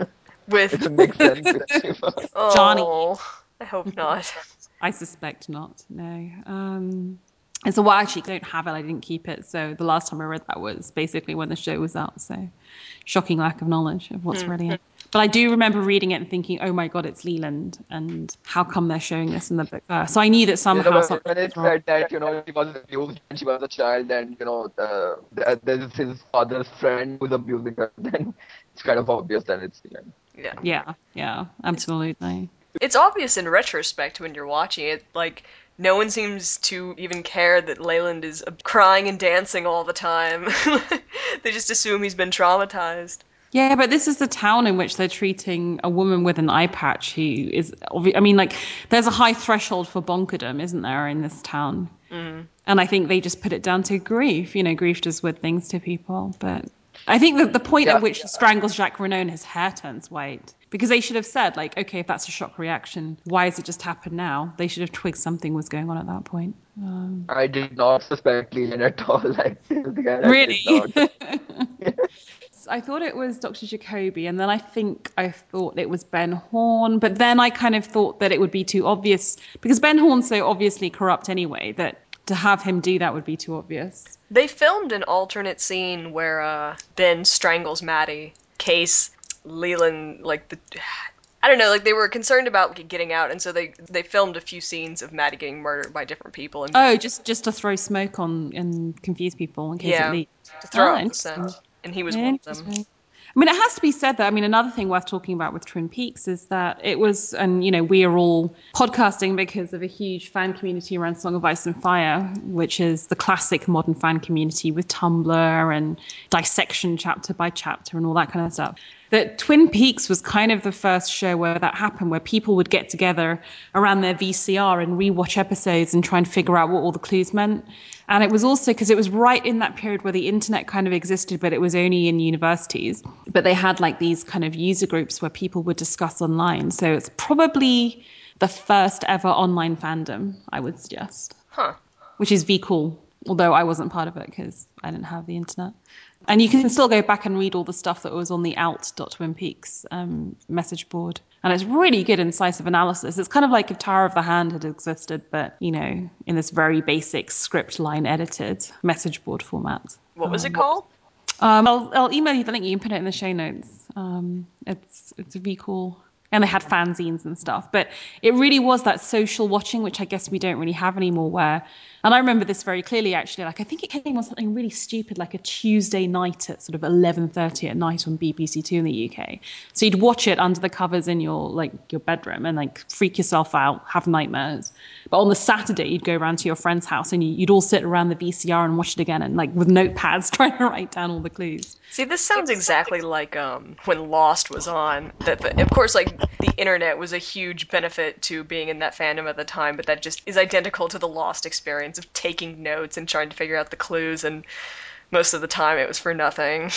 With It would make sense. oh, Johnny. I hope not. I suspect not, no. Um, and so, well, I actually don't have it. I didn't keep it. So the last time I read that was basically when the show was out. So shocking lack of knowledge of what's Hmm. really in. But I do remember reading it and thinking, oh my God, it's Leland. And how come they're showing this in the book? Uh, so I knew that You somehow know, something when was it wrong. said that, you know, she was abused when she was a child, and, you know, uh, th- there's his father's friend who's abusing her, then it's kind of obvious that it's the end. Yeah. Yeah, yeah, absolutely. It's obvious in retrospect when you're watching it, like, no one seems to even care that Leyland is crying and dancing all the time. They just assume he's been traumatized. Yeah, but this is the town in which they're treating a woman with an eye patch who is, obvi- I mean, like, there's a high threshold for bonkerdom, isn't there, in this town? Mm-hmm. And I think they just put it down to grief. You know, grief does weird things to people. But I think that the point Yeah. at which he strangles Jacques Renault and his hair turns white, because they should have said, like, okay, if that's a shock reaction, why has it just happened now? They should have twigged something was going on at that point. Um, I did not suspect Leland at all. Like, till the end, I really? did not. I thought it was Doctor Jacoby, and then I think I thought it was Ben Horn, but then I kind of thought that it would be too obvious, because Ben Horn's so obviously corrupt anyway, that to have him do that would be too obvious. They filmed an alternate scene where uh, Ben strangles Maddie. Case Leland, like the, I don't know, like they were concerned about getting out, and so they they filmed a few scenes of Maddie getting murdered by different people. And Oh, just just to throw smoke on and confuse people in case it yeah, leaks. to throw Oh, off the interesting. scent, and he was one of them. Interesting. I mean, it has to be said that, I mean, another thing worth talking about with Twin Peaks is that it was, and, you know, we are all podcasting because of a huge fan community around Song of Ice and Fire, which is the classic modern fan community with Tumblr and dissection chapter by chapter and all that kind of stuff. That Twin Peaks was kind of the first show where that happened, where people would get together around their V C R and rewatch episodes and try and figure out what all the clues meant. And it was also because it was right in that period where the internet kind of existed, but it was only in universities. But they had like these kind of user groups where people would discuss online. So it's probably the first ever online fandom, I would suggest. Huh. Which is V cool, although I wasn't part of it because I didn't have the internet. And you can still go back and read all the stuff that was on the alt dot twin peaks um, message board. And it's really good incisive analysis. It's kind of like if Tower of the Hand had existed, but, you know, in this very basic script line edited message board format. What was Um, it called? Um, I'll, I'll email you the link. You can put it in the show notes. Um, it's it's really cool. And they had fanzines and stuff. But it really was that social watching, which I guess we don't really have anymore, where, and I remember this very clearly, actually, like I think it came on something really stupid, like a Tuesday night at sort of eleven thirty at night on B B C Two in the U K. So you'd watch it under the covers in your, like, your bedroom and, like, freak yourself out, have nightmares. But on the Saturday, you'd go around to your friend's house and you'd all sit around the V C R and watch it again and, like, with notepads trying to write down all the clues. See, this sounds exactly like um, when Lost was on. That, the, of course, like the internet was a huge benefit to being in that fandom at the time, but that just is identical to the Lost experience of taking notes and trying to figure out the clues, and most of the time it was for nothing.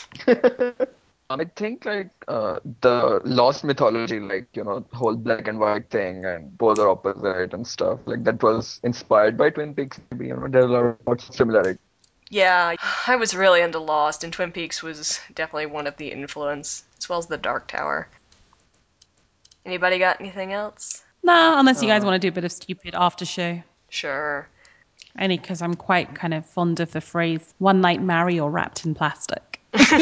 I think like uh, the lost mythology, like you know, whole black and white thing and polar opposite and stuff, like that was inspired by Twin Peaks. Maybe you know, there are lots of similarity. Yeah, I was really into Lost, and Twin Peaks was definitely one of the influence, as well as the Dark Tower. Anybody got anything else? No, unless you guys Uh, want to do a bit of stupid after show. Sure. Only because I'm quite kind of fond of the phrase "one night marry or wrapped in plastic."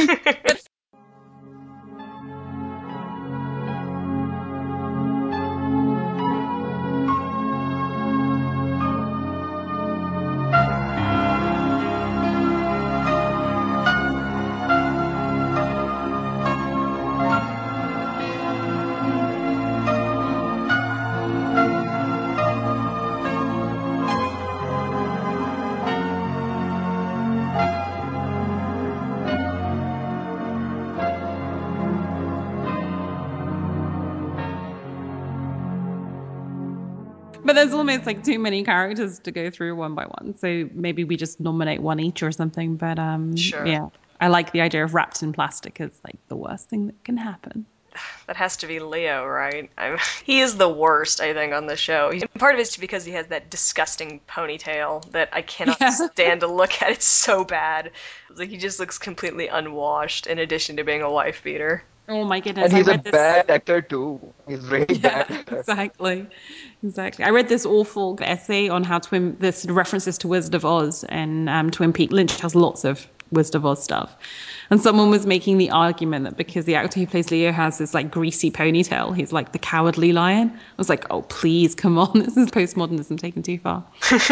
But there's almost like too many characters to go through one by one. So maybe we just nominate one each or something. But um, Sure. yeah, I like the idea of wrapped in plastic as like the worst thing that can happen. That has to be Leo, right? I'm, he is the worst, I think, on the show. He's, part of it's because he has that disgusting ponytail that I cannot Yeah. stand to look at. It's so bad. It's like he just looks completely unwashed, in addition to being a wife beater. Oh my and goodness, I he's a read this. bad actor too. He's really Yeah, bad actor. exactly. Exactly. I read this awful essay on how Twin, this references to Wizard of Oz and um, Twin Peaks. Lynch has lots of Wizard of Oz stuff. And someone was making the argument that because the actor who plays Leo has this like greasy ponytail, he's like the cowardly lion. I was like, oh, please, come on. This is postmodernism taken too far.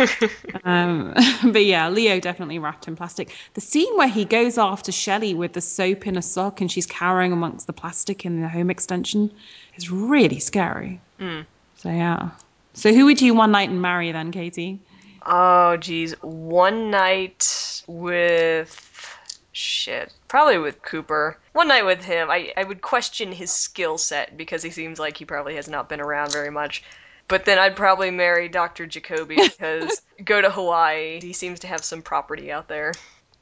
um, but yeah, Leo definitely wrapped in plastic. The scene where he goes after Shelley with the soap in a sock and she's cowering amongst the plastic in the home extension is really scary. Mm. So yeah. So who would you one night and marry then, Katie? Oh, geez. One night with... Shit. Probably with Cooper. One night with him. I, I would question his skill set because he seems like he probably has not been around very much. But then I'd probably marry Doctor Jacoby because go to Hawaii. He seems to have some property out there.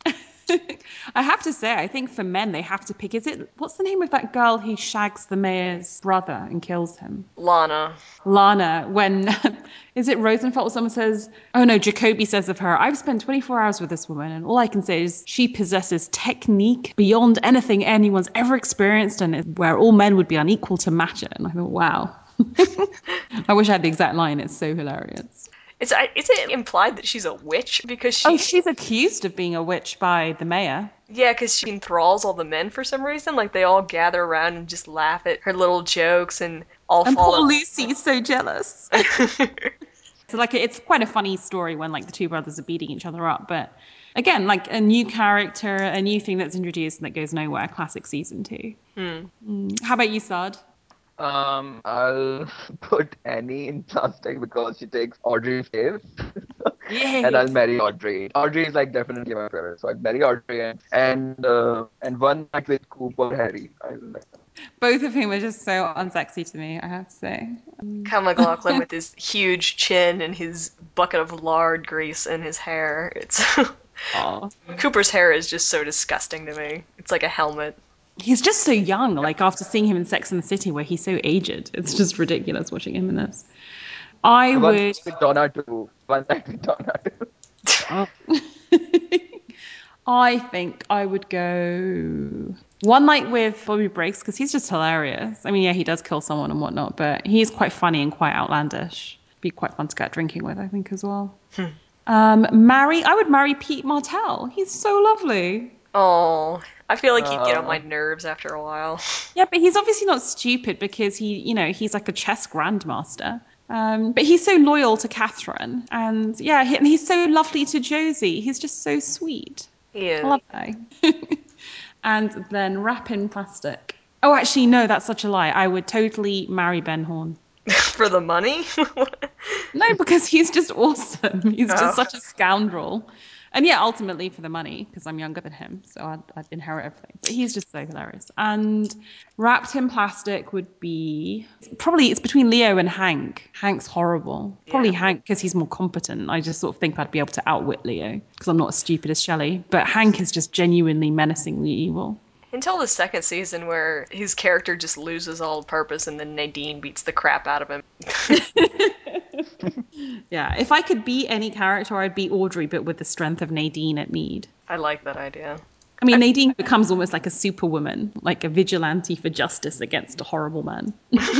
I have to say, I think for men they have to pick. Is it what's the name of that girl who shags the mayor's brother and kills him? Lana. Lana. When is it Rosenfeld? Someone says, "Oh no," Jacoby says of her, "I've spent twenty-four hours with this woman, and all I can say is she possesses technique beyond anything anyone's ever experienced, and where all men would be unequal to match it." And I thought, wow. I wish I had the exact line. It's so hilarious. Is, I- is it implied that she's a witch? Because she, Oh, she's accused of being a witch by the mayor. yeah, because she enthralls all the men for some reason. Like, they all gather around and just laugh at her little jokes and all And poor follow. Lucy's so jealous. So like it's quite a funny story when like the two brothers are beating each other up, but again, like a new character, a new thing that's introduced and that goes nowhere. Classic season two. Mm. How about you, Sard? Um, I'll put Annie in plastic because she takes Audrey's place, and Yay! I'll marry Audrey. Audrey is like definitely my favorite, so I'd marry Audrey and and uh, and one night with Cooper Harry. I like that. Both of whom are just so unsexy to me, I have to say. Kyle MacLachlan with his huge chin and his bucket of lard grease in his hair. It's Oh, Cooper's hair is just so disgusting to me. It's like a helmet. he's just so young. Like after seeing him in Sex and the City, where he's so aged, it's just ridiculous watching him in this. I The one would. with Donna too. One night with Donna too. Oh. I think I would go one night with Bobby Briggs because he's just hilarious. I mean, yeah, he does kill someone and whatnot, but he's quite funny and quite outlandish. Be quite fun to get drinking with, I think, as well. um, marry, I would marry Pete Martell. He's so lovely. Oh, I feel like he'd get on my Uh, nerves after a while. Yeah, but he's obviously not stupid because he, you know, he's like a chess grandmaster. Um, but he's so loyal to Catherine, and yeah, he, and he's so lovely to Josie. He's just so sweet. He I is. love that. And then wrap in plastic. Oh, actually, no, that's such a lie. I would totally marry Ben Horn. For the money? No, because he's just awesome. He's just Oh. such a scoundrel. And yeah, ultimately for the money, because I'm younger than him, so I'd, I'd inherit everything. But he's just so hilarious. And wrapped in plastic would be probably it's between Leo and Hank. Hank's horrible. Probably Yeah. Hank because he's more competent. I just sort of think I'd be able to outwit Leo because I'm not as stupid as Shelley. But Hank is just genuinely menacingly evil. Until the second season where his character just loses all purpose and then Nadine beats the crap out of him. Yeah, if I could be any character, I'd be Audrey, but with the strength of Nadine at need. I like that idea. I mean, Nadine becomes almost like a superwoman, like a vigilante for justice against a horrible man.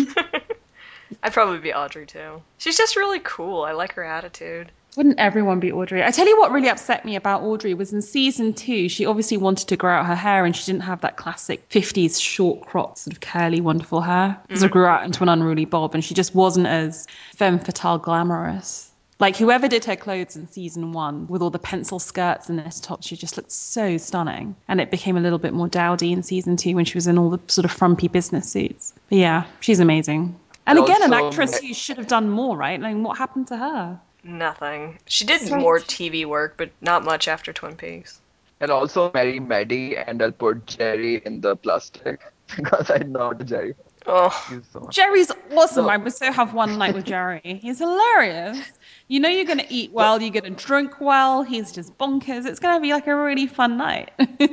I'd probably be Audrey too. She's just really cool. I like her attitude. Wouldn't everyone be Audrey? I tell you what really upset me about Audrey was in season two, she obviously wanted to grow out her hair and she didn't have that classic fifties short cropped, sort of curly, wonderful hair. So it grew out into an unruly bob and she just wasn't as femme fatale glamorous. Like whoever did her clothes in season one with all the pencil skirts and this top, she just looked so stunning. And it became a little bit more dowdy in season two when she was in all the sort of frumpy business suits. But yeah, she's amazing. And and again, an also actress who should have done more, right? Like, what happened to her? Nothing. She did So more T V work, but not much after Twin Peaks. and also marry Maddie, and I'll put Jerry in the plastic because I know the Jerry. Oh, He's so much. Jerry's awesome. So, I would so have one night with Jerry. He's hilarious. You know you're going to eat so, well, you're going to drink well. He's just bonkers. It's going to be like a really fun night.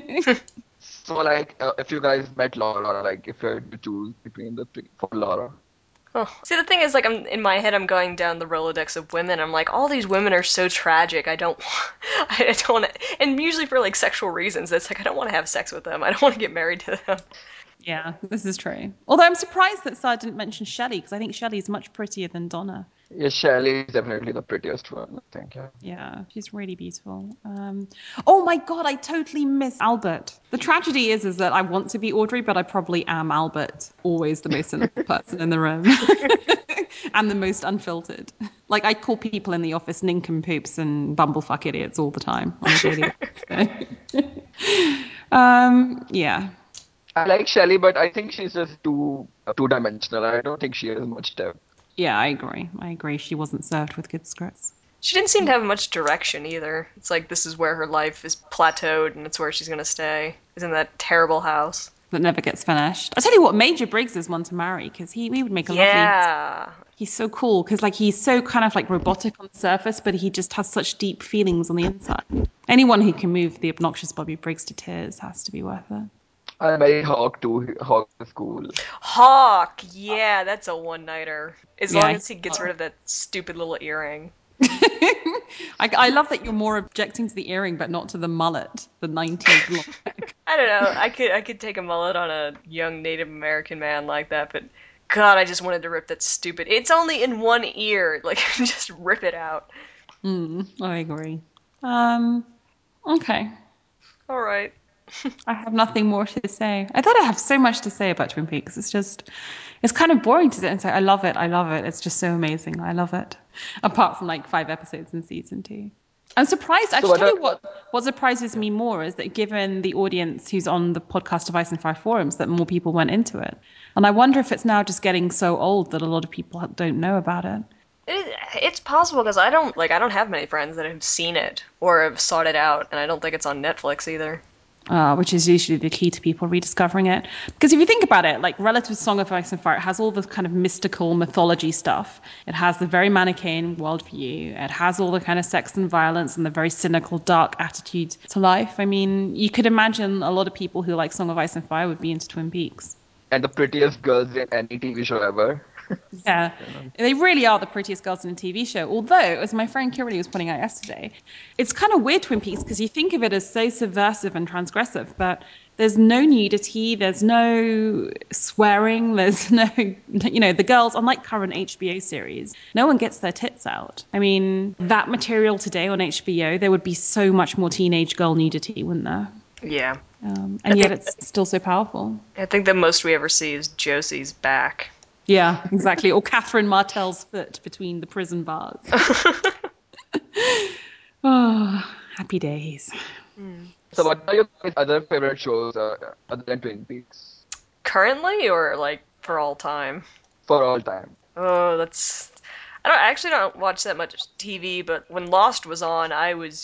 so like, uh, if you guys met Laura, like, if you had to choose between the three for Laura, oh. See, the thing is, like, I'm in my head, I'm going down the Rolodex of women. I'm like, all these women are so tragic. I don't, I don't want to, and usually for like sexual reasons. It's like I don't want to have sex with them. I don't want to get married to them. Yeah, this is true. Although I'm surprised that Sarah didn't mention Shelley because I think Shelley's much prettier than Donna. yeah, Shelley is definitely the prettiest one, I think. Yeah. Yeah, she's really beautiful. Um, oh my God, I totally miss Albert. The tragedy is, is that I want to be Audrey, but I probably am Albert, always the most cynical person in the room, and the most unfiltered. Like I call people in the office nincompoops and bumblefuck idiots all the time on a daily basis. um, yeah. I like Shelley, but I think she's just too uh, two-dimensional. I don't think she has much depth. Yeah, I agree. I agree. She wasn't served with good scripts. She didn't seem to have much direction either. It's like this is where her life is plateaued and it's where she's gonna stay. Is in that terrible house. That never gets finished. I tell you what, Major Briggs is one to marry because he, he would make a lovely. Yeah. He's so cool because like he's so kind of like robotic on the surface, but he just has such deep feelings on the inside. Anyone who can move the obnoxious Bobby Briggs to tears has to be worth it. I marry Hawk too. Hawk is cool. Hawk. Yeah, that's a one-nighter. As long Yeah. as he gets rid of that stupid little earring. I, I love that you're more objecting to the earring, but not to the mullet, the nineties long neck. I don't know. I could I could take a mullet on a young Native American man like that, but God, I just wanted to rip that stupid. It's only in one ear. Like, just rip it out. Mm, I agree. Um, okay. All right. I have nothing more to say. I thought I have so much to say about Twin Peaks. It's just, it's kind of boring to sit and say, I love it, I love it. It's just so amazing. I love it. Apart from like five episodes in season two. I'm surprised. So what Actually, are, what what surprises me more is that given the audience who's on the podcast Device and Five forums, that more people went into it. And I wonder if it's now just getting so old that a lot of people don't know about it. It, it's possible because I don't like I don't have many friends that have seen it or have sought it out, and I don't think it's on Netflix either. Uh, which is usually the key to people rediscovering it. Because if you think about it, like relative Song of Ice and Fire, it has all this kind of mystical mythology stuff. It has the very Manichaean worldview. It has all the kind of sex and violence and the very cynical, dark attitude to life. I mean, you could imagine a lot of people who like Song of Ice and Fire would be into Twin Peaks. and the prettiest girls in any T V show ever. Yeah, You know? they really are the prettiest girls in a T V show. Although, as my friend Kirili was pointing out yesterday, it's kind of weird, Twin Peaks, because you think of it as so subversive and transgressive, but there's no nudity, there's no swearing, there's no, you know, the girls, unlike current H B O series, no one gets their tits out. I mean, that material today on H B O, there would be so much more teenage girl nudity, wouldn't there? Yeah. Um, I and yet think it's still so powerful. I think the most we ever see is Josie's back. Yeah, exactly. Or Catherine Martell's foot between the prison bars. Oh, happy days. So what are your guys' other favorite shows uh, other than Twin Peaks Currently, or like for all time? for all time? Oh, that's. I don't I actually don't watch that much T V, but when Lost was on, I was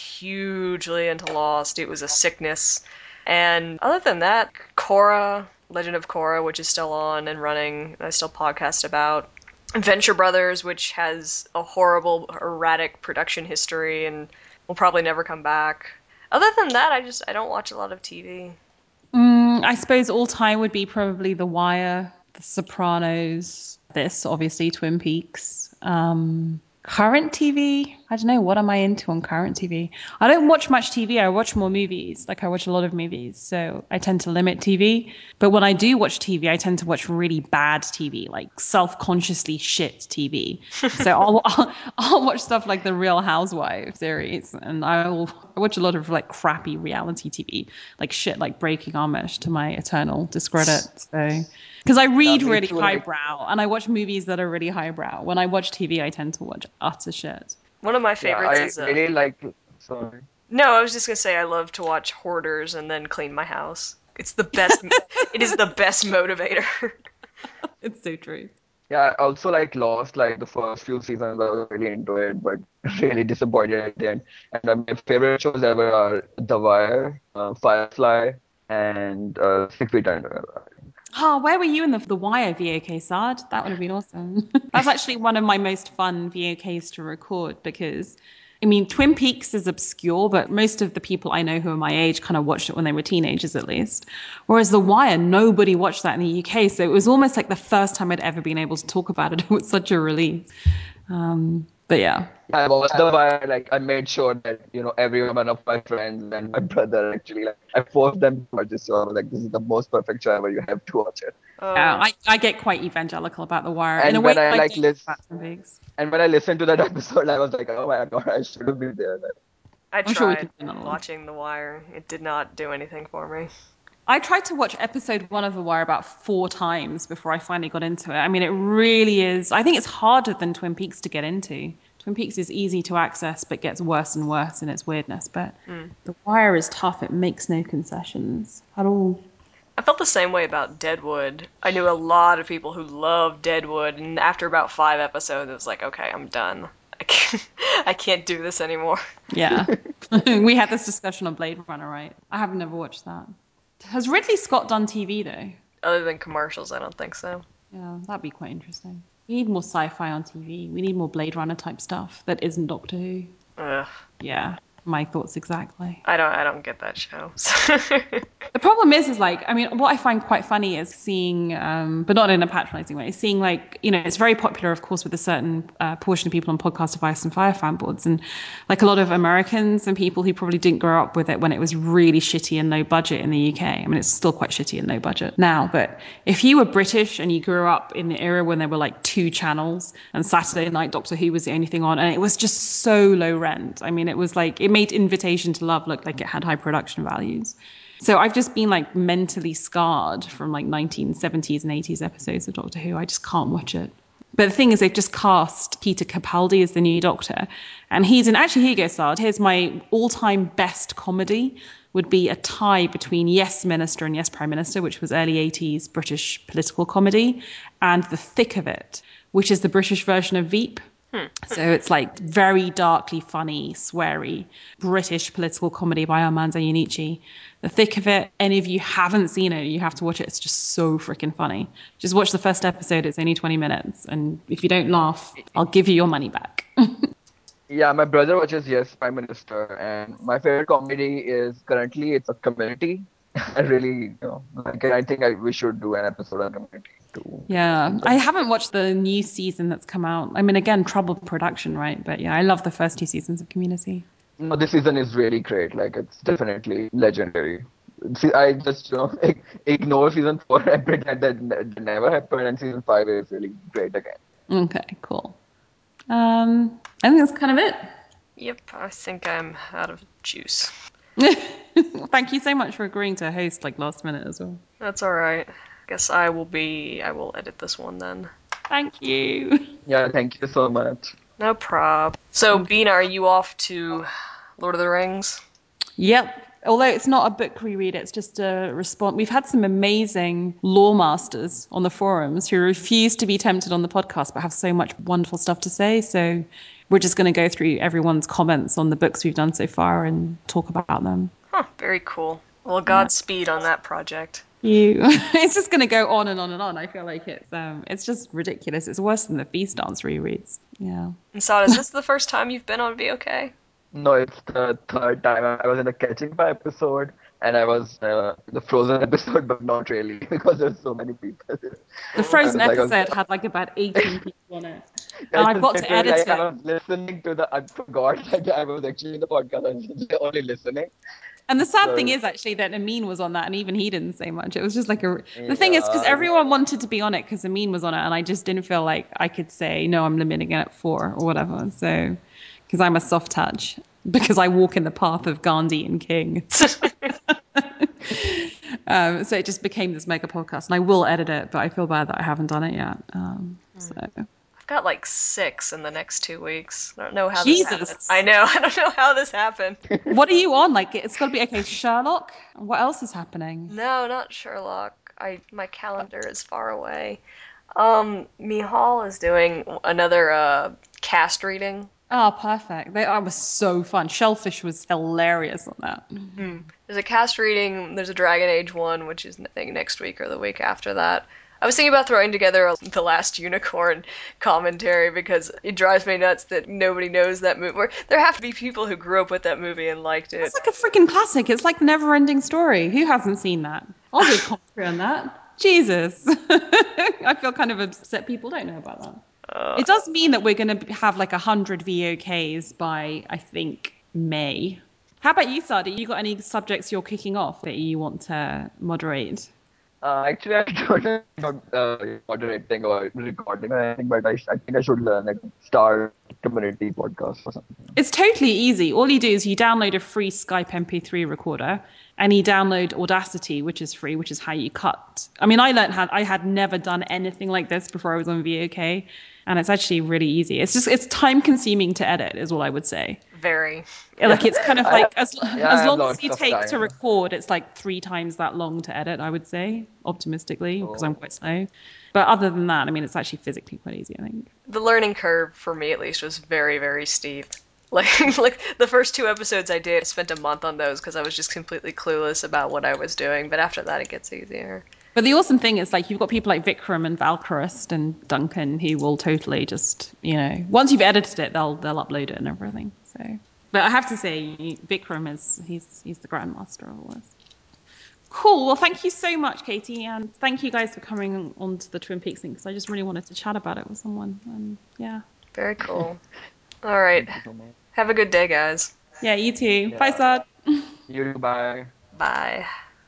hugely into Lost. It was a sickness. And other than that, Korra, Legend of Korra, which is still on and running, I still podcast about. Venture Brothers, which has a horrible, erratic production history and will probably never come back. Other than that, I just I don't watch a lot of T V. Mm, I suppose all time would be probably The Wire, The Sopranos, this, obviously, Twin Peaks. Um, current T V? I don't know. What am I into on current T V? I don't watch much T V. I watch more movies. Like, I watch a lot of movies. So I tend to limit T V. But when I do watch T V, I tend to watch really bad T V, like self-consciously shit T V. So I'll, I'll, I'll watch stuff like the Real Housewives series. And I'll I watch a lot of like crappy reality T V, like shit like Breaking Amish to my eternal discredit. So, because I Yeah, read me really too. Like, highbrow and I watch movies that are really highbrow. When I watch T V, I tend to watch utter shit. One of my yeah, favorites I is uh, really like. Sorry. No, I was just gonna say I love to watch Hoarders and then clean my house. It's the best. It is the best motivator. It's so true. Yeah, I also like Lost. Like the first few seasons, I was really into it, but really disappointed at the end. And uh, my favorite shows ever are The Wire, uh, Firefly, and uh, Six Feet Under. Oh, where were you in the The Wire V O K, Sard? That would have been awesome. That's actually one of my most fun V O Ks to record because, I mean, Twin Peaks is obscure, but most of the people I know who are my age kind of watched it when they were teenagers, at least. Whereas The Wire, nobody watched that in the U K, so it was almost like the first time I'd ever been able to talk about it. It was such a relief. Um, but yeah. I watched The Wire. Like I made sure that you know every one of my friends and my brother actually like I forced them to watch this show. I was like, this is the most perfect show ever. You have to watch it. Yeah, Oh, I, I get quite evangelical about The Wire in a And way when that I I like don't list about Twin Peaks. and when I listened to that episode, I was like, oh my god, I should have been there. I I'm sure we can tried do another one. watching The Wire. It did not do anything for me. I tried to watch episode one of The Wire about four times before I finally got into it. I mean, it really is. I think it's harder than Twin Peaks to get into. Twin Peaks is easy to access, but gets worse and worse in its weirdness. But Hmm. The Wire is tough. It makes no concessions at all. I felt the same way about Deadwood. I knew a lot of people who loved Deadwood, and after about five episodes, it was like, okay, I'm done. I can't, I can't do this anymore. Yeah. We had this discussion on Blade Runner, right? I have never watched that. Has Ridley Scott done T V, though? Other than commercials, I don't think so. Yeah, that'd be quite interesting. We need more sci-fi on T V. We need more Blade Runner type stuff that isn't Doctor Who. Ugh. Yeah. My thoughts exactly. I don't I don't get that show. The problem is, is like, I mean, what I find quite funny is seeing, um, but not in a patronizing way, seeing like, you know, it's very popular, of course, with a certain uh, portion of people on Podcast Advice and Fire fan boards. And like a lot of Americans and people who probably didn't grow up with it when it was really shitty and low budget in the U K. I mean, it's still quite shitty and low budget now. But if you were British and you grew up in the era when there were like two channels and Saturday night Doctor Who was the only thing on, and it was just so low rent. I mean, it was like, it made Invitation to Love look like it had high production values. So I've just been like mentally scarred from like nineteen seventies and eighties episodes of Doctor Who. I just can't watch it. But the thing is, they've just cast Peter Capaldi as the new Doctor. And he's in, actually, here you go, Sard. Here's my all-time best comedy would be a tie between Yes Minister and Yes Prime Minister, which was early eighties British political comedy, and The Thick of It, which is the British version of Veep. Hmm. So it's like very darkly funny, sweary British political comedy by Armando Iannucci. The Thick of It, any of you haven't seen it, you have to watch it. It's just so freaking funny. Just watch the first episode. It's only twenty minutes. And if you don't laugh, I'll give you your money back. Yeah, my brother watches Yes Prime Minister, and my favorite comedy is currently it's a Community. I really, you know, like I think I, we should do an episode on Community too. Yeah, I haven't watched the new season that's come out. I mean, again, troubled production, right? But yeah, I love the first two seasons of Community. No, this season is really great. Like it's definitely legendary. See, I just you know ignore season four and pretend that that never happened, and season five is really great again. Okay, cool. Um, I think that's kind of it. Yep, I think I'm out of juice. Thank you so much for agreeing to host like last minute as well. That's all right. Guess I will be. I will edit this one then. Thank you. Yeah, thank you so much. No prob. So, Bean, are you off to Lord of the Rings? Yep. Although it's not a book reread, it's just a response. We've had some amazing lore masters on the forums who refuse to be tempted on the podcast, but have so much wonderful stuff to say. So we're just going to go through everyone's comments on the books we've done so far and talk about them. Huh, very cool. Well, Godspeed on that project. You, it's just going to go on and on and on. I feel like it's um, it's just ridiculous. It's worse than the Feast Dance rereads. Yeah. And Sada, is this the first time you've been on V O K? No, it's the third time. I was in the Catching Fire episode, and I was uh, the Frozen episode, but not really because there's so many people. The Frozen like, episode was... had like about eighteen people on it, yeah, and I've got to edit like, it. I was listening to the. I forgot that I was actually in the podcast. I was only listening. And the sad so, thing is actually that Amin was on that, and even he didn't say much. It was just like a. The yeah, thing is, because everyone wanted to be on it because Amin was on it, and I just didn't feel like I could say no. I'm limiting it at four or whatever. So, because I'm a soft touch, because I walk in the path of Gandhi and King. um, so it just became this mega podcast, and I will edit it, but I feel bad that I haven't done it yet. Um, so. I've got like six in the next two weeks. I don't know how Jesus. this happened. I know. I don't know how this happened. What are you on? Like, it's got to be, okay, Sherlock? What else is happening? No, not Sherlock. I My calendar is far away. Um, Mihal is doing another uh, cast reading. Oh, perfect. They, that was so fun. Shellfish was hilarious on that. Mm-hmm. There's a cast reading. There's a Dragon Age one, which is I think next week or the week after that. I was thinking about throwing together The Last Unicorn commentary because it drives me nuts that nobody knows that movie. There have to be people who grew up with that movie and liked it. It's like a freaking classic. It's like Never Ending Story. Who hasn't seen that? I'll do a commentary on that. Jesus. I feel kind of upset people don't know about that. Uh, it does mean that we're going to have like one hundred V O Ks by, I think, May. How about you, Sada? You got any subjects you're kicking off that you want to moderate? Uh, actually, I don't know about uh, moderating or recording or anything, but I, I think I should learn like start community podcast or something. It's totally easy. All you do is you download a free Skype M P three recorder and you download Audacity, which is free, which is how you cut. I mean, I learned how I had never done anything like this before I was on V O K, and it's actually really easy. It's just it's time consuming to edit, is all I would say. Very. Like it's kind of like as yeah, as long as you take time. to record, it's like three times that long to edit. I would say optimistically because oh. I'm quite slow. But other than that, I mean, it's actually physically quite easy. I think the learning curve for me at least was very very steep. Like, like the first two episodes I did, I spent a month on those because I was just completely clueless about what I was doing. But after that, it gets easier. But the awesome thing is, like, you've got people like Vikram and Valkyrist and Duncan who will totally just, you know, once you've edited it, they'll they'll upload it and everything. So But I have to say, Vikram is he's he's the grandmaster of all this. Cool. Well, thank you so much, Katie, and thank you guys for coming on to the Twin Peaks thing because I just really wanted to chat about it with someone. And yeah. Very cool. All right. Thank you so much. Have a good day, guys. Yeah, you too. Bye, Yeah. Sad. You too. Bye. Bye.